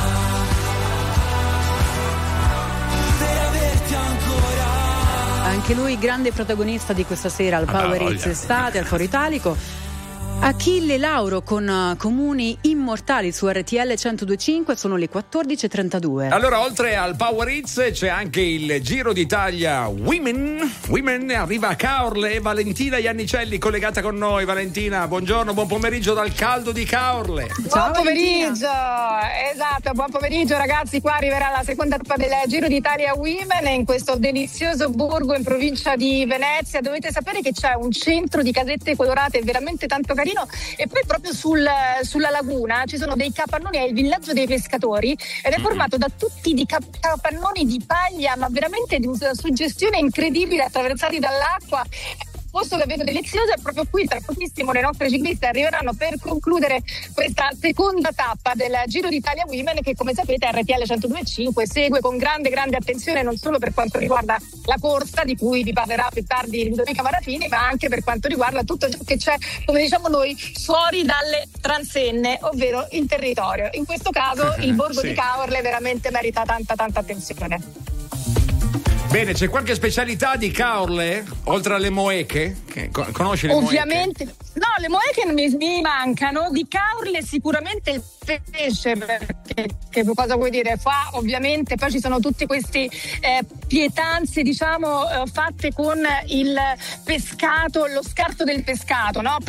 Per averti ancora. Anche lui grande protagonista di questa sera al Power Hits Estate, al Foro Italico. Achille Lauro con Comuni Immorali. Immortali su RTL 102.5, sono le 14.32. Allora, oltre al Power Hits c'è anche il Giro d'Italia Women, arriva Caorle e Valentina Iannicelli collegata con noi. Valentina, buongiorno, buon pomeriggio dal caldo di Caorle. Buon pomeriggio, esatto, buon pomeriggio ragazzi, qua arriverà la seconda tappa del Giro d'Italia Women in questo delizioso borgo in provincia di Venezia. Dovete sapere che c'è un centro di casette colorate veramente tanto carino e poi proprio sulla laguna ci sono dei capannoni, è il villaggio dei pescatori ed è formato da tutti di capannoni di paglia, ma veramente di una suggestione incredibile, attraversati dall'acqua. Posto davvero delizioso, e proprio qui tra pochissimo le nostre cicliste arriveranno per concludere questa seconda tappa del Giro d'Italia Women, che come sapete RTL 102.5 segue con grande attenzione, non solo per quanto riguarda la corsa di cui vi parlerà più tardi Ludovica Marafini, ma anche per quanto riguarda tutto ciò che c'è, come diciamo noi, fuori dalle transenne, ovvero il territorio. In questo caso il borgo di Caorle veramente merita tanta attenzione. Bene, c'è qualche specialità di Caorle oltre alle moeche? Conosci le Ovviamente, no, le moeche mi mancano. Di Caorle sicuramente il pesce, perché che cosa vuoi dire? Fa ovviamente, poi ci sono tutti questi pietanze, diciamo, fatte con il pescato, lo scarto del pescato, no?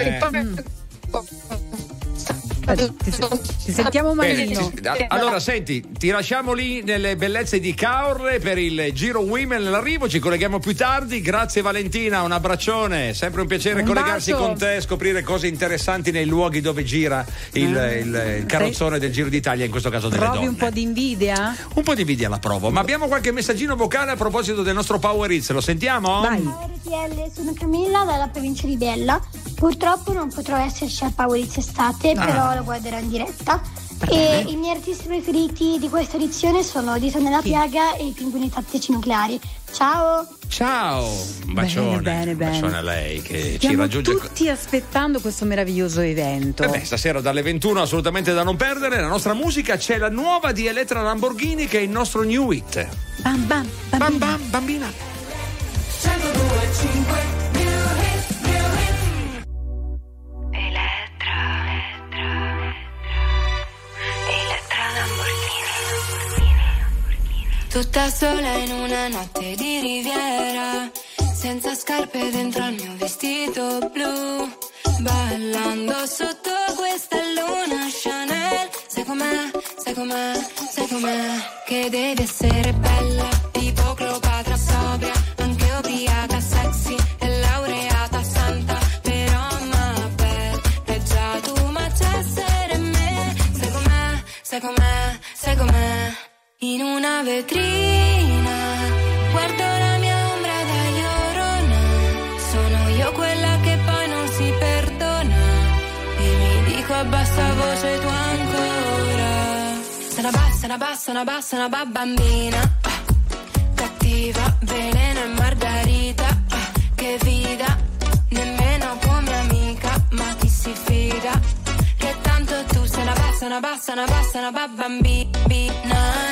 Ti sentiamo malino. Allora senti, ti lasciamo lì nelle bellezze di Caorle per il Giro Women all'arrivo, ci colleghiamo più tardi. Grazie Valentina, un abbraccione, sempre un piacere collegarsi con te, scoprire cose interessanti nei luoghi dove gira il carrozzone del Giro d'Italia, in questo caso delle donne. Provi un po' di invidia? Un po' di invidia la provo, ma abbiamo qualche messaggino vocale a proposito del nostro Power Hits, lo sentiamo? Vai. RTL, sono Camilla dalla provincia di Biella. Purtroppo non potrò esserci al Power Hits estate, però lo guarderò in diretta. E i miei artisti preferiti di questa edizione sono Dita nella piaga e i pinguini tattici nucleari. Ciao! Un bacione, bene. un bacione a lei che Stiamo ci raggiunge tutti aspettando questo meraviglioso evento. Stasera dalle 21 assolutamente da non perdere. La nostra musica, c'è la nuova di Elettra Lamborghini che è il nostro new hit. Bam bam bambina. Bambina. 102.5 Tutta sola in una notte di riviera, senza scarpe dentro al mio vestito blu, ballando sotto questa luna Chanel. Sai com'è, che devi essere bella, tipo Cleopatra, sobria, anche ubriaca, sexy e laureata, santa, però ma bella, è già tu, ma c'è essere me. Sai com'è, in una vetrina guardo la mia ombra da Llorona, sono io quella che poi non si perdona e mi dico a bassa voce tu ancora. Sei una bambina, cattiva, veleno e margarita, che vida, nemmeno come amica, ma chi si fida, che tanto tu sei una bambina.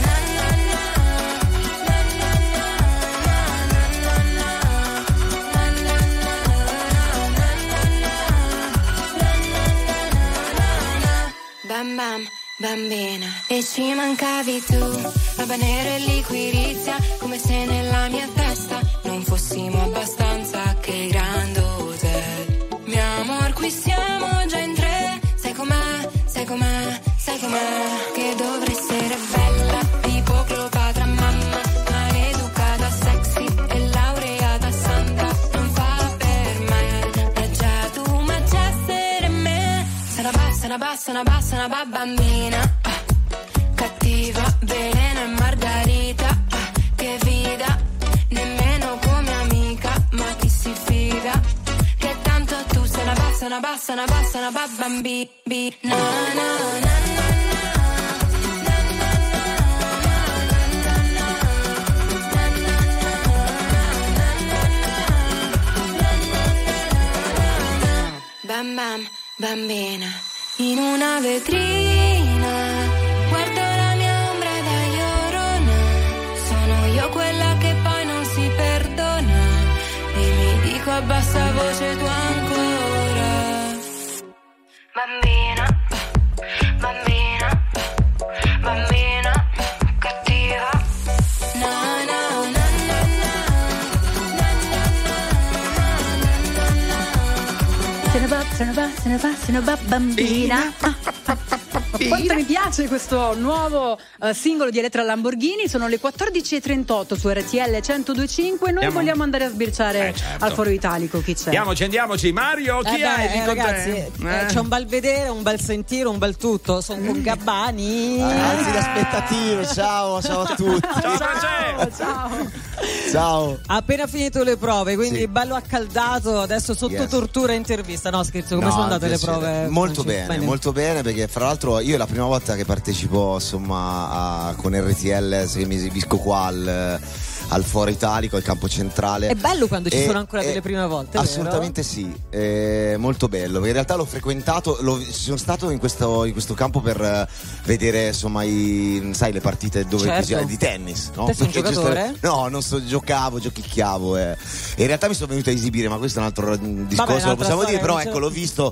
Bam bam, bambina, e ci mancavi tu, roba nera e liquirizia, come se nella mia testa non fossimo abbastanza, che grande hotel. Mio amor, qui siamo già in tre, sai com'è, che dovrei essere bella, tipo Cleopatra, mamma, maleducata, sexy e laureata, santa, non fa per me, è già tu, ma c'è essere me. Sei una bambina, cattiva, veleno e margarita, che vida, nemmeno come amica, ma chi si fida, che tanto tu sei una bambina. Bam bam, bambina, in una vetrina guardo la mia ombra da Llorona, sono io quella che poi non si perdona e mi dico a bassa voce tu ancora. Bambina, se ne va bambina. Quanto mi piace questo nuovo singolo di Elettra Lamborghini. Sono le 14.38 su RTL 102.5. Noi vogliamo andare a sbirciare al Foro Italico. Chi c'è? Andiamoci. Mario, chi hai di con ragazzi, te? c'è un bel vedere, un bel sentire, un bel tutto. Sono con Gabbani. Ragazzi, le aspettative, ciao a tutti. Ciao. Ha appena finito le prove, quindi bello accaldato, adesso sotto tortura intervista. No, scherzo, come sono andate le prove? Molto bene, perché fra l'altro io è la prima volta che partecipo, insomma, con RTL, se mi esibisco qua al Foro Italico, al campo centrale. È bello quando ci sono ancora delle prime volte, assolutamente vero? Sì, è molto bello, perché in realtà l'ho frequentato, sono stato in questo campo per vedere, insomma, le partite di tennis, no? Te sei un giocatore? No, non giocavo, giochicchiavo, e in realtà mi sono venuto a esibire, ma questo è un altro discorso, lo possiamo dire, però ecco, l'ho visto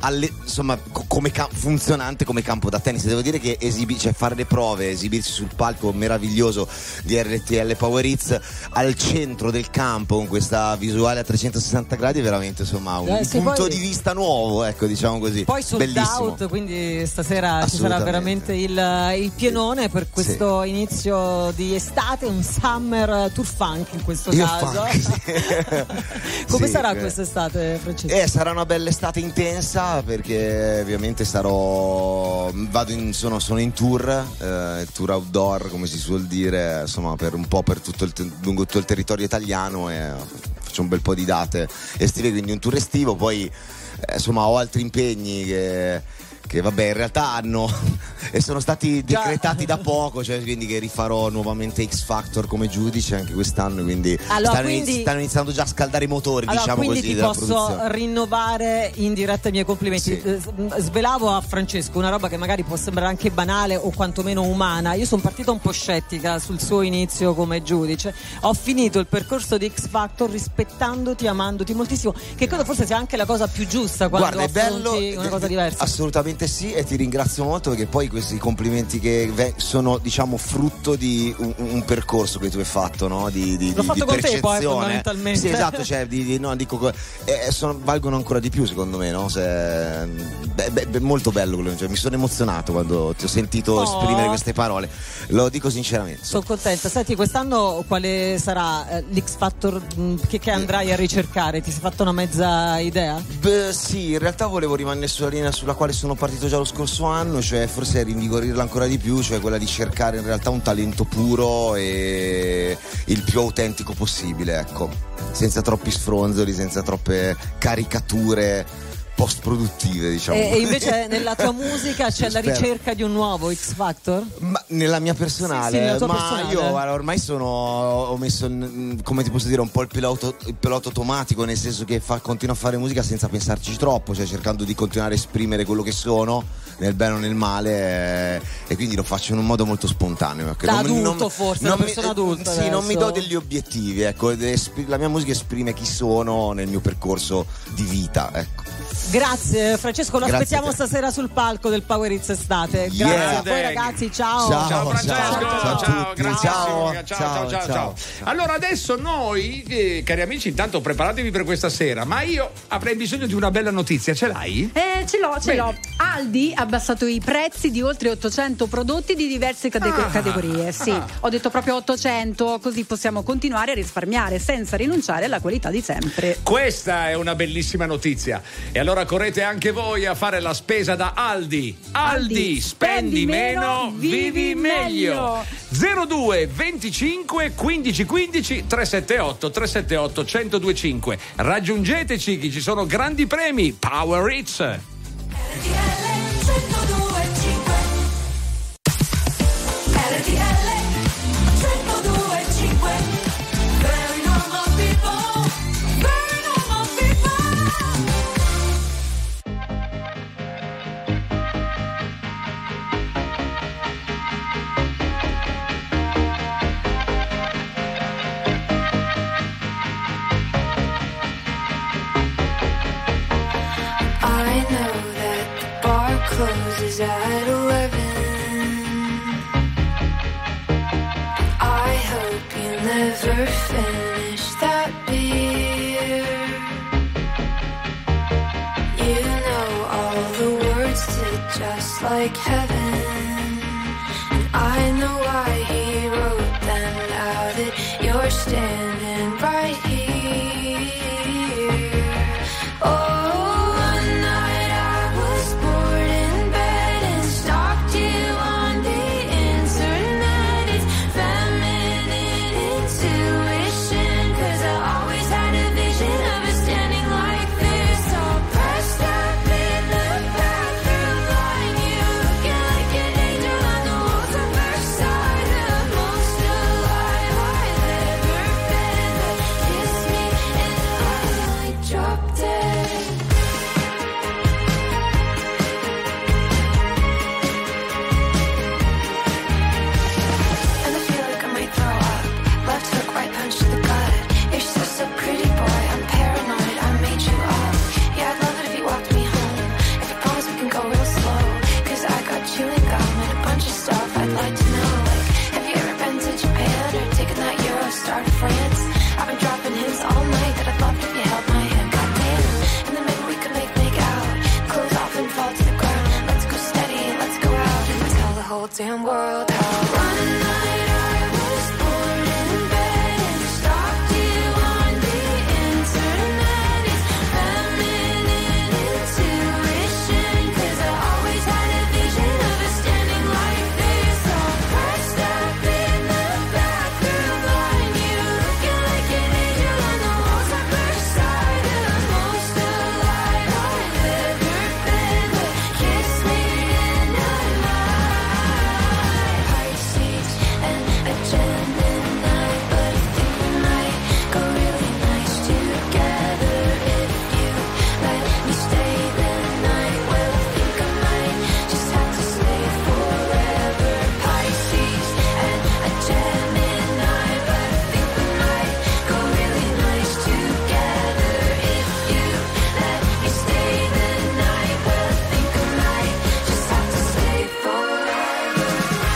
come funzionante come campo da tennis. Devo dire che fare le prove, esibirsi sul palco meraviglioso di RTL Power Hits al centro del campo con questa visuale a 360 gradi è veramente, insomma, un punto di vista nuovo, ecco, diciamo così. Poi sold out, quindi stasera ci sarà veramente il pienone per questo inizio di estate, un summer tour funk in questo caso. Come sarà quest'estate, Francesco? Sarà una bella estate intensa, perché ovviamente sono in tour outdoor, come si suol dire, insomma, per lungo tutto il territorio italiano, e faccio un bel po' di date estive, quindi un tour estivo. Poi insomma ho altri impegni che vabbè, in realtà sono stati decretati da poco, cioè, quindi che rifarò nuovamente X Factor come giudice anche quest'anno, quindi stanno iniziando già a scaldare i motori, diciamo quindi così. Ti posso rinnovare in diretta i miei complimenti. Svelavo a Francesco una roba che magari può sembrare anche banale o quantomeno umana. Io sono partita un po' scettica sul suo inizio come giudice. Ho finito il percorso di X Factor rispettandoti, amandoti moltissimo, che credo forse sia anche la cosa più giusta quando affronti una cosa diversa. Assolutamente sì, e ti ringrazio molto, perché poi questi complimenti che sono, diciamo, frutto di un percorso che tu hai fatto, no? L'ho fatto con te poi, fondamentalmente. Sì, esatto, cioè valgono ancora di più, secondo me, no? Molto bello quello, cioè, mi sono emozionato quando ti ho sentito esprimere queste parole, lo dico sinceramente. Sono contenta. Senti, quest'anno quale sarà l'X Factor che andrai a ricercare? Ti sei fatto una mezza idea? Sì, in realtà volevo rimanere sulla linea sulla quale sono partito già lo scorso anno, cioè forse rinvigorirla ancora di più, cioè quella di cercare in realtà un talento puro e il più autentico possibile, ecco, senza troppi sfronzoli, senza troppe caricature post-produttive, diciamo. E invece nella tua musica c'è la ricerca di un nuovo X Factor? Ma nella mia personale, sì, nella tua ma personale. io ormai ho messo come ti posso dire, un po' il pilota automatico, nel senso che continuo a fare musica senza pensarci troppo, cioè cercando di continuare a esprimere quello che sono, nel bene o nel male, e quindi lo faccio in un modo molto spontaneo. Da adulto, forse, una persona adulta. Sì, non mi do degli obiettivi, ecco, la mia musica esprime chi sono nel mio percorso di vita, ecco. Grazie Francesco, lo aspettiamo stasera sul palco del Power Hits Estate. Grazie a voi ragazzi, ciao. Ciao Francesco, ciao a tutti. Ciao. Allora adesso noi, cari amici, intanto preparatevi per questa sera, ma io avrei bisogno di una bella notizia, ce l'hai? Ce l'ho. Aldi ha abbassato i prezzi di oltre 800 prodotti di diverse categorie. Sì, ho detto proprio 800, così possiamo continuare a risparmiare senza rinunciare alla qualità di sempre. Questa è una bellissima notizia. E allora correte anche voi a fare la spesa da Aldi. Aldi, spendi meno, vivi meglio. 02 25 15 15 378 1025. Raggiungeteci, che ci sono grandi premi. Power Hits. Closes at 11. I hope you never finish that beer. You know just like heaven. And I know why he wrote them now that you're standing right here. Oh, one night I was bored in bed and stalked you on the internet. It's feminine intuition, 'cause I always had a vision of us standing like this, all pressed up in the bathroom line. You looking like an angel on the walls of Versailles, the most alive I've ever been. But kiss me and I drop dead. And I feel like I might throw up. Left hook, right punch to the gut. You're so pretty, boy. I'm paranoid. I made you up. Yeah, I'd love it if you walked me home. If you promise we can go real slow, 'cause I got chewing gum and a bunch of stuff I'd like to know. Like, have you ever been to Japan or taken that Eurostar to France? I've been dropping hints all night that I'd love it if you held my hand. Goddamn. And then maybe we could make out. Clothes off and fall to the ground. Let's go steady and let's go out and tell the whole damn world how. One night I was bored in bed and stalked you on the internet. It's feminine intuition, 'cause I always had a vision of us standing like this, all pressed up in the bathroom line. You looking like an angel on the walls of Versailles, the most alive I've ever been. But kiss me and I might. Pisces and a Gemini, but I think we might go really nice together if you let me stay the night. Well, I think I might just have to stay forever. Pisces and a Gemini, but I think we might go really nice together if you let me stay the night. Well, I think I might just have to stay forever.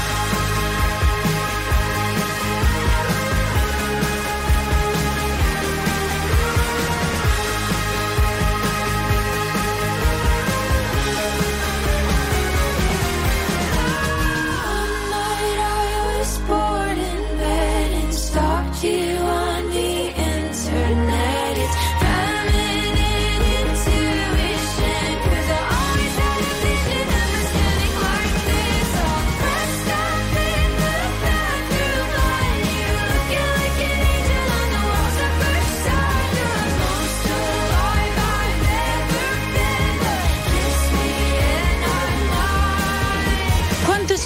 One night I was bored in bed and stalked you on the internet. It's feminine intuition, 'cause I always had a vision of us standing like this, all pressed up in the bathroom line. You looking like an angel on the walls of Versailles, the most alive I've ever been. But kiss me and I might.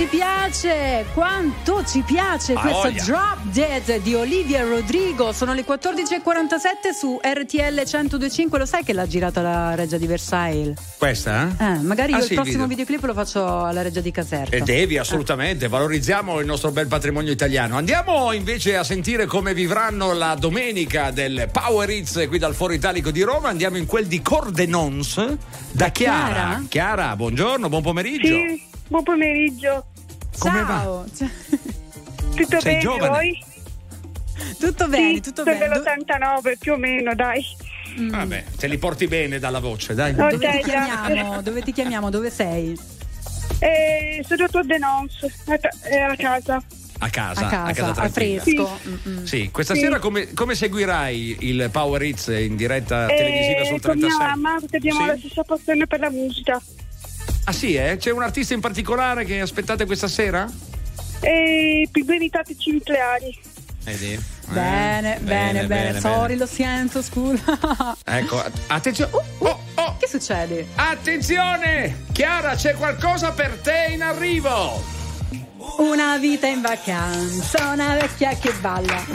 Quanto ci piace questa voglia. Drop Dead di Olivia Rodrigo. Sono le 14.47 su RTL 102.5. Lo sai che l'ha girata la Reggia di Versailles? Questa? Magari io Ah, il sì, prossimo video. videoclip lo faccio alla Reggia di Caserta. E devi assolutamente, valorizziamo il nostro bel patrimonio italiano. Andiamo invece a sentire come vivranno la domenica del Power Hits qui dal Foro Italico di Roma. Andiamo in quel di Cordenons da Chiara. Chiara, buongiorno, buon pomeriggio. Sì, buon pomeriggio. Come Ciao. Tutto Sei bene giovane? voi? Tutto bene, Sì, tutto sono bene. dell'89 più o meno, dai. Vabbè, te li porti bene dalla voce, dai. Ok, Dove ti chiamiamo? grazie. Dove ti chiamiamo? Dove sei? Sono a Denons, a casa. A casa, A casa, al tranquilla. fresco. Sì, questa Sì. sera come seguirai il Power Hits in diretta televisiva sul Con mia 36? mamma, perché abbiamo Sì? la stessa passione per la musica. Ah sì, eh? C'è un artista in particolare che aspettate questa sera? E Pinguini Tattici Nucleari. Vedi? Bene. Sorry, lo sento, scusa. Ecco, attenzione. Che succede? Attenzione! Chiara, c'è qualcosa per te in arrivo! Una vita in vacanza, una vecchia che balla.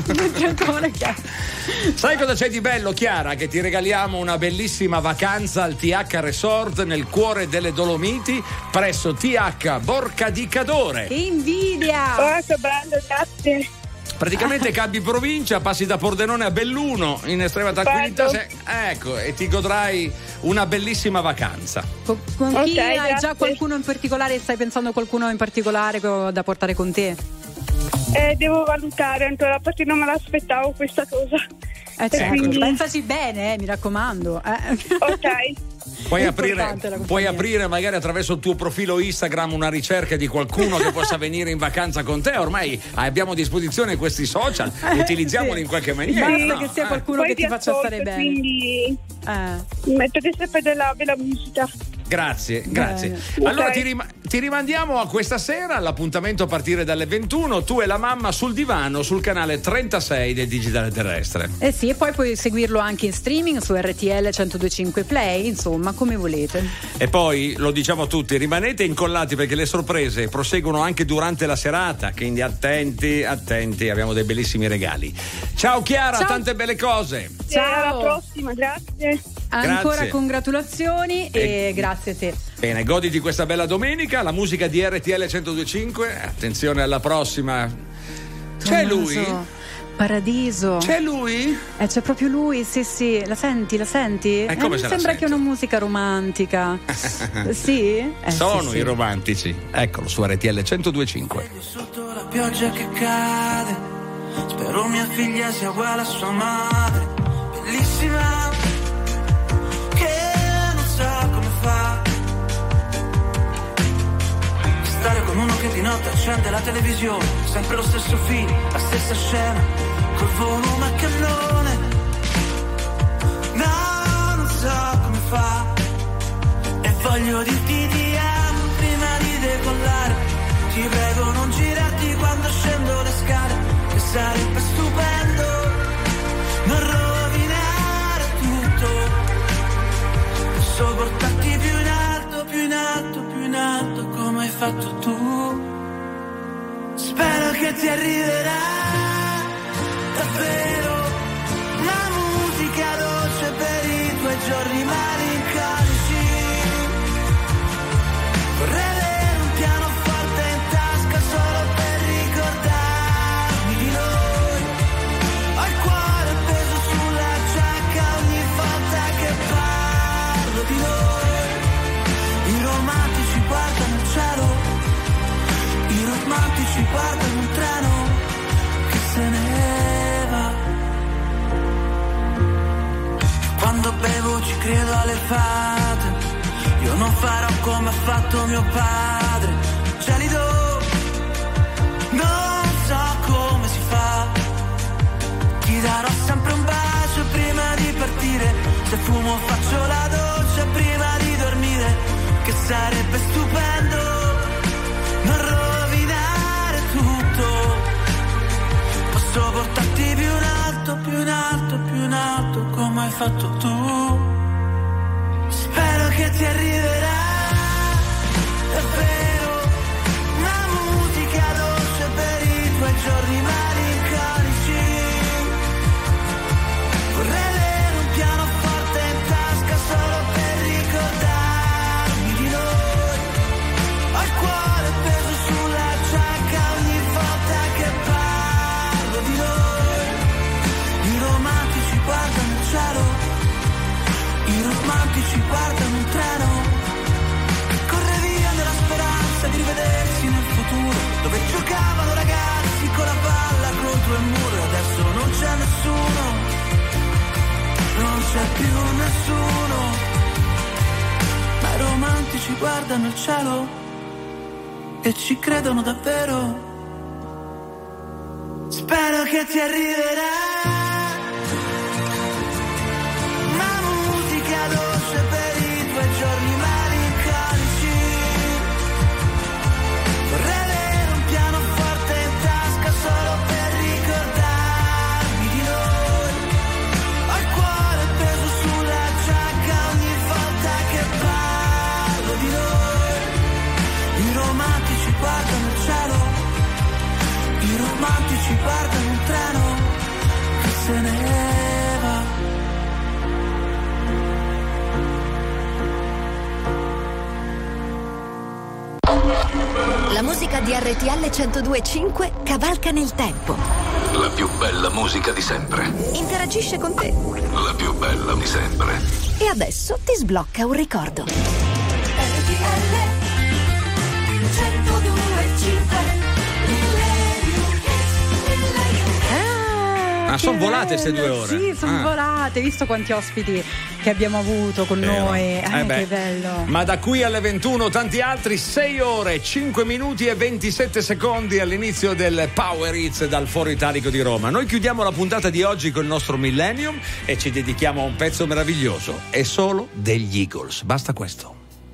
Sai cosa c'è di bello, Chiara? Che ti regaliamo una bellissima vacanza al TH Resort nel cuore delle Dolomiti presso TH Borca di Cadore. Che invidia! Oh, che bello, grazie. Praticamente cambi provincia, passi da Pordenone a Belluno in estrema tranquillità. Bello. Ecco, e ti godrai una bellissima vacanza. Con chi Ok, hai grazie. già qualcuno in particolare? Stai pensando a qualcuno in particolare da portare con te? Devo valutare ancora perché non me l'aspettavo questa cosa. Certo, quindi- pensaci bene, mi raccomando. Ok. Puoi È aprire, importante la puoi compagnia. aprire magari attraverso il tuo profilo Instagram una ricerca di qualcuno che possa venire in vacanza con te. Ormai abbiamo a disposizione questi social, utilizziamoli Sì. in qualche maniera. Basta no? che sia qualcuno Poi che ti ti faccia ascolto, stare bene. quindi mettete sempre della bella musica. Grazie, grazie. Bene. Allora Ok. ti rimandiamo a questa sera, all'appuntamento a partire dalle 21, tu e la mamma sul divano sul canale 36 del Digitale Terrestre. Eh sì, e poi puoi seguirlo anche in streaming su RTL 102.5 Play, insomma, come volete. E poi lo diciamo a tutti, rimanete incollati perché le sorprese proseguono anche durante la serata, quindi attenti, abbiamo dei bellissimi regali. Ciao Chiara, Ciao. tante belle cose. Alla prossima, grazie. Ancora Grazie. congratulazioni e grazie a te. Bene, goditi questa bella domenica, la musica di RTL 102.5, attenzione alla prossima. C'è lui? Paradiso. C'è lui? C'è proprio lui, sì. La senti? come mi se la sembra che è sento? una musica romantica. Sì? Sono sì. i romantici. Eccolo su RTL 102.5. Sotto la pioggia che cade, spero mia figlia sia uguale a sua madre, bellissima, che non sa come fa stare con uno che di notte accende la televisione, sempre lo stesso film, la stessa scena, col volume a cannone. No, non so come fa, e voglio dirti ti amo prima di decollare. Ti prego non girarti quando scendo le scale, che sarebbe stupendo non rovinare tutto. Posso portarti più in alto, più in alto, più in alto, come hai fatto tu. Spero che ti arriverà davvero una musica dolce per i tuoi giorni malinconici. Vorrei avere un pianoforte in tasca solo per ricordarmi di noi. Ho il cuore appeso sulla giacca ogni volta che parlo di noi. I romantici guardano il cielo, i romantici guardano un treno che se ne va. Quando bevo ci credo alle fate, io non farò come ha fatto mio padre, gelido, non so come si fa. Ti darò sempre un bacio prima di partire, se fumo faccio la doccia prima di dormire, che sarebbe stupendo non rovinare tutto. Posso portarti più in alto, più in alto, più in alto, come hai fatto tu. Spero che ti arriverà davvero una musica dolce per i tuoi giorni malinconici. Vorrei avere un pianoforte in tasca solo per ricordarmi di noi. Ho il cuore appeso sulla giacca ogni volta che parlo di noi. I romantici guardano il cielo, i romantici guardano un treno che corre via nella speranza di rivedersi nel futuro, dove giocavano ragazzi con la palla contro il muro. E adesso non c'è nessuno, non c'è più nessuno, ma i romantici guardano il cielo e ci credono davvero. Spero che ti arriverà una musica dolce per i tuoi giorni malinconici. Vorrei avere un pianoforte in tasca solo per ricordarmi di noi. Ho il cuore appeso sulla giacca ogni volta che parlo di noi. I romantici guardano il cielo, i romantici guardano un treno che se ne va. La musica di RTL 102.5 cavalca nel tempo. La più bella musica di sempre. Interagisce con te. La più bella di sempre. E adesso ti sblocca un ricordo. Ah, sono volate queste 2 ore. Sì, sono Ah. volate, visto quanti ospiti che abbiamo avuto con noi. Che bello. Ma da qui alle 21 tanti altri, 6 ore, 5 minuti e 27 secondi all'inizio del Power Hits dal Foro Italico di Roma. Noi chiudiamo la puntata di oggi con il nostro Millennium e ci dedichiamo a un pezzo meraviglioso. È solo degli Eagles. Basta questo.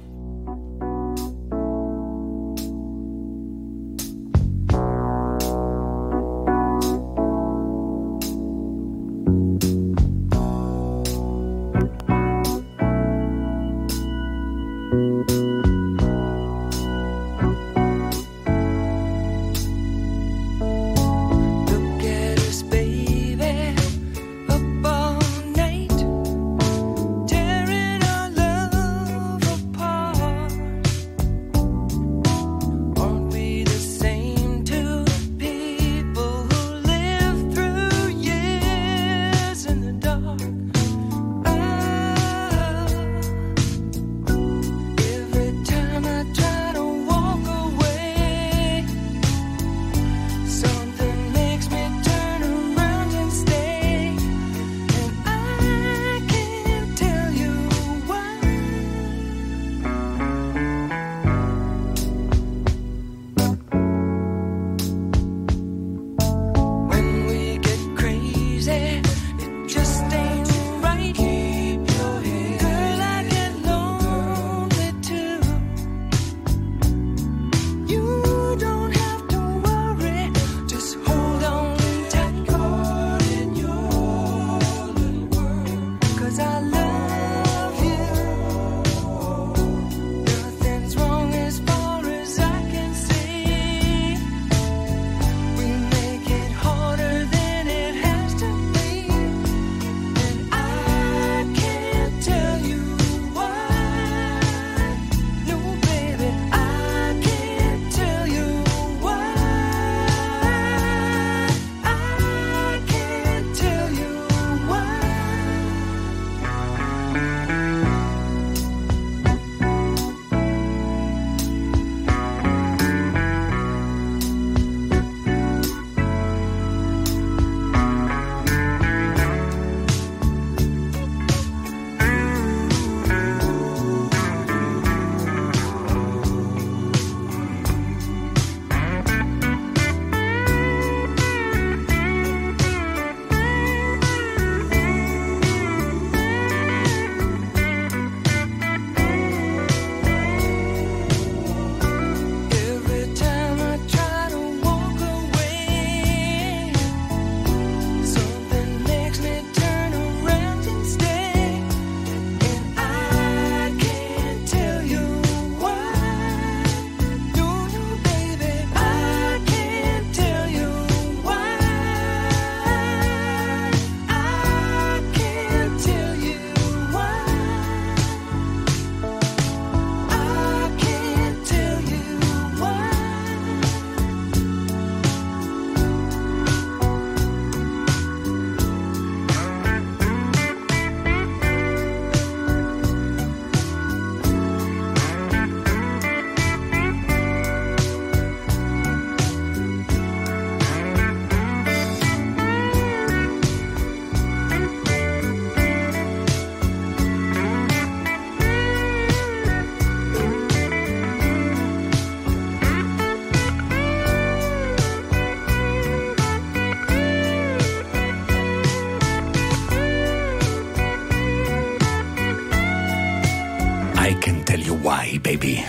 I can tell you why, baby.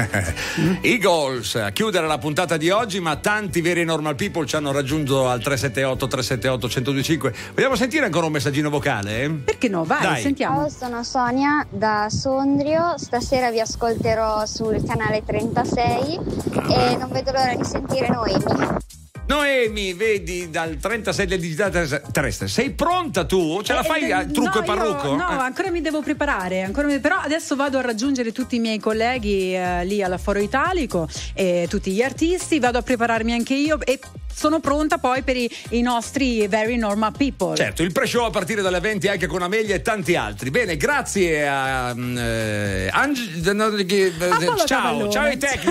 Eagles a chiudere la puntata di oggi, ma tanti veri normal people ci hanno raggiunto al 378-378-1025. Vogliamo sentire ancora un messaggino vocale? Perché no? Vai, dai. sentiamo. Ciao, sono Sonia da Sondrio. Stasera vi ascolterò sul canale 36 e non vedo l'ora di sentire Noemi. Noemi, vedi, dal 36 del digitale terrestre. Sei pronta tu? Ce la fai a trucco e parrucco? No, ancora mi devo preparare. Però adesso vado a raggiungere tutti i miei colleghi lì alla Foro Italico e tutti gli artisti. Vado a prepararmi anche io e sono pronta poi per i nostri very normal people. Certo, il pre-show a partire dalle 20 anche con Amelia e tanti altri. Bene, grazie a ciao ai tecnici.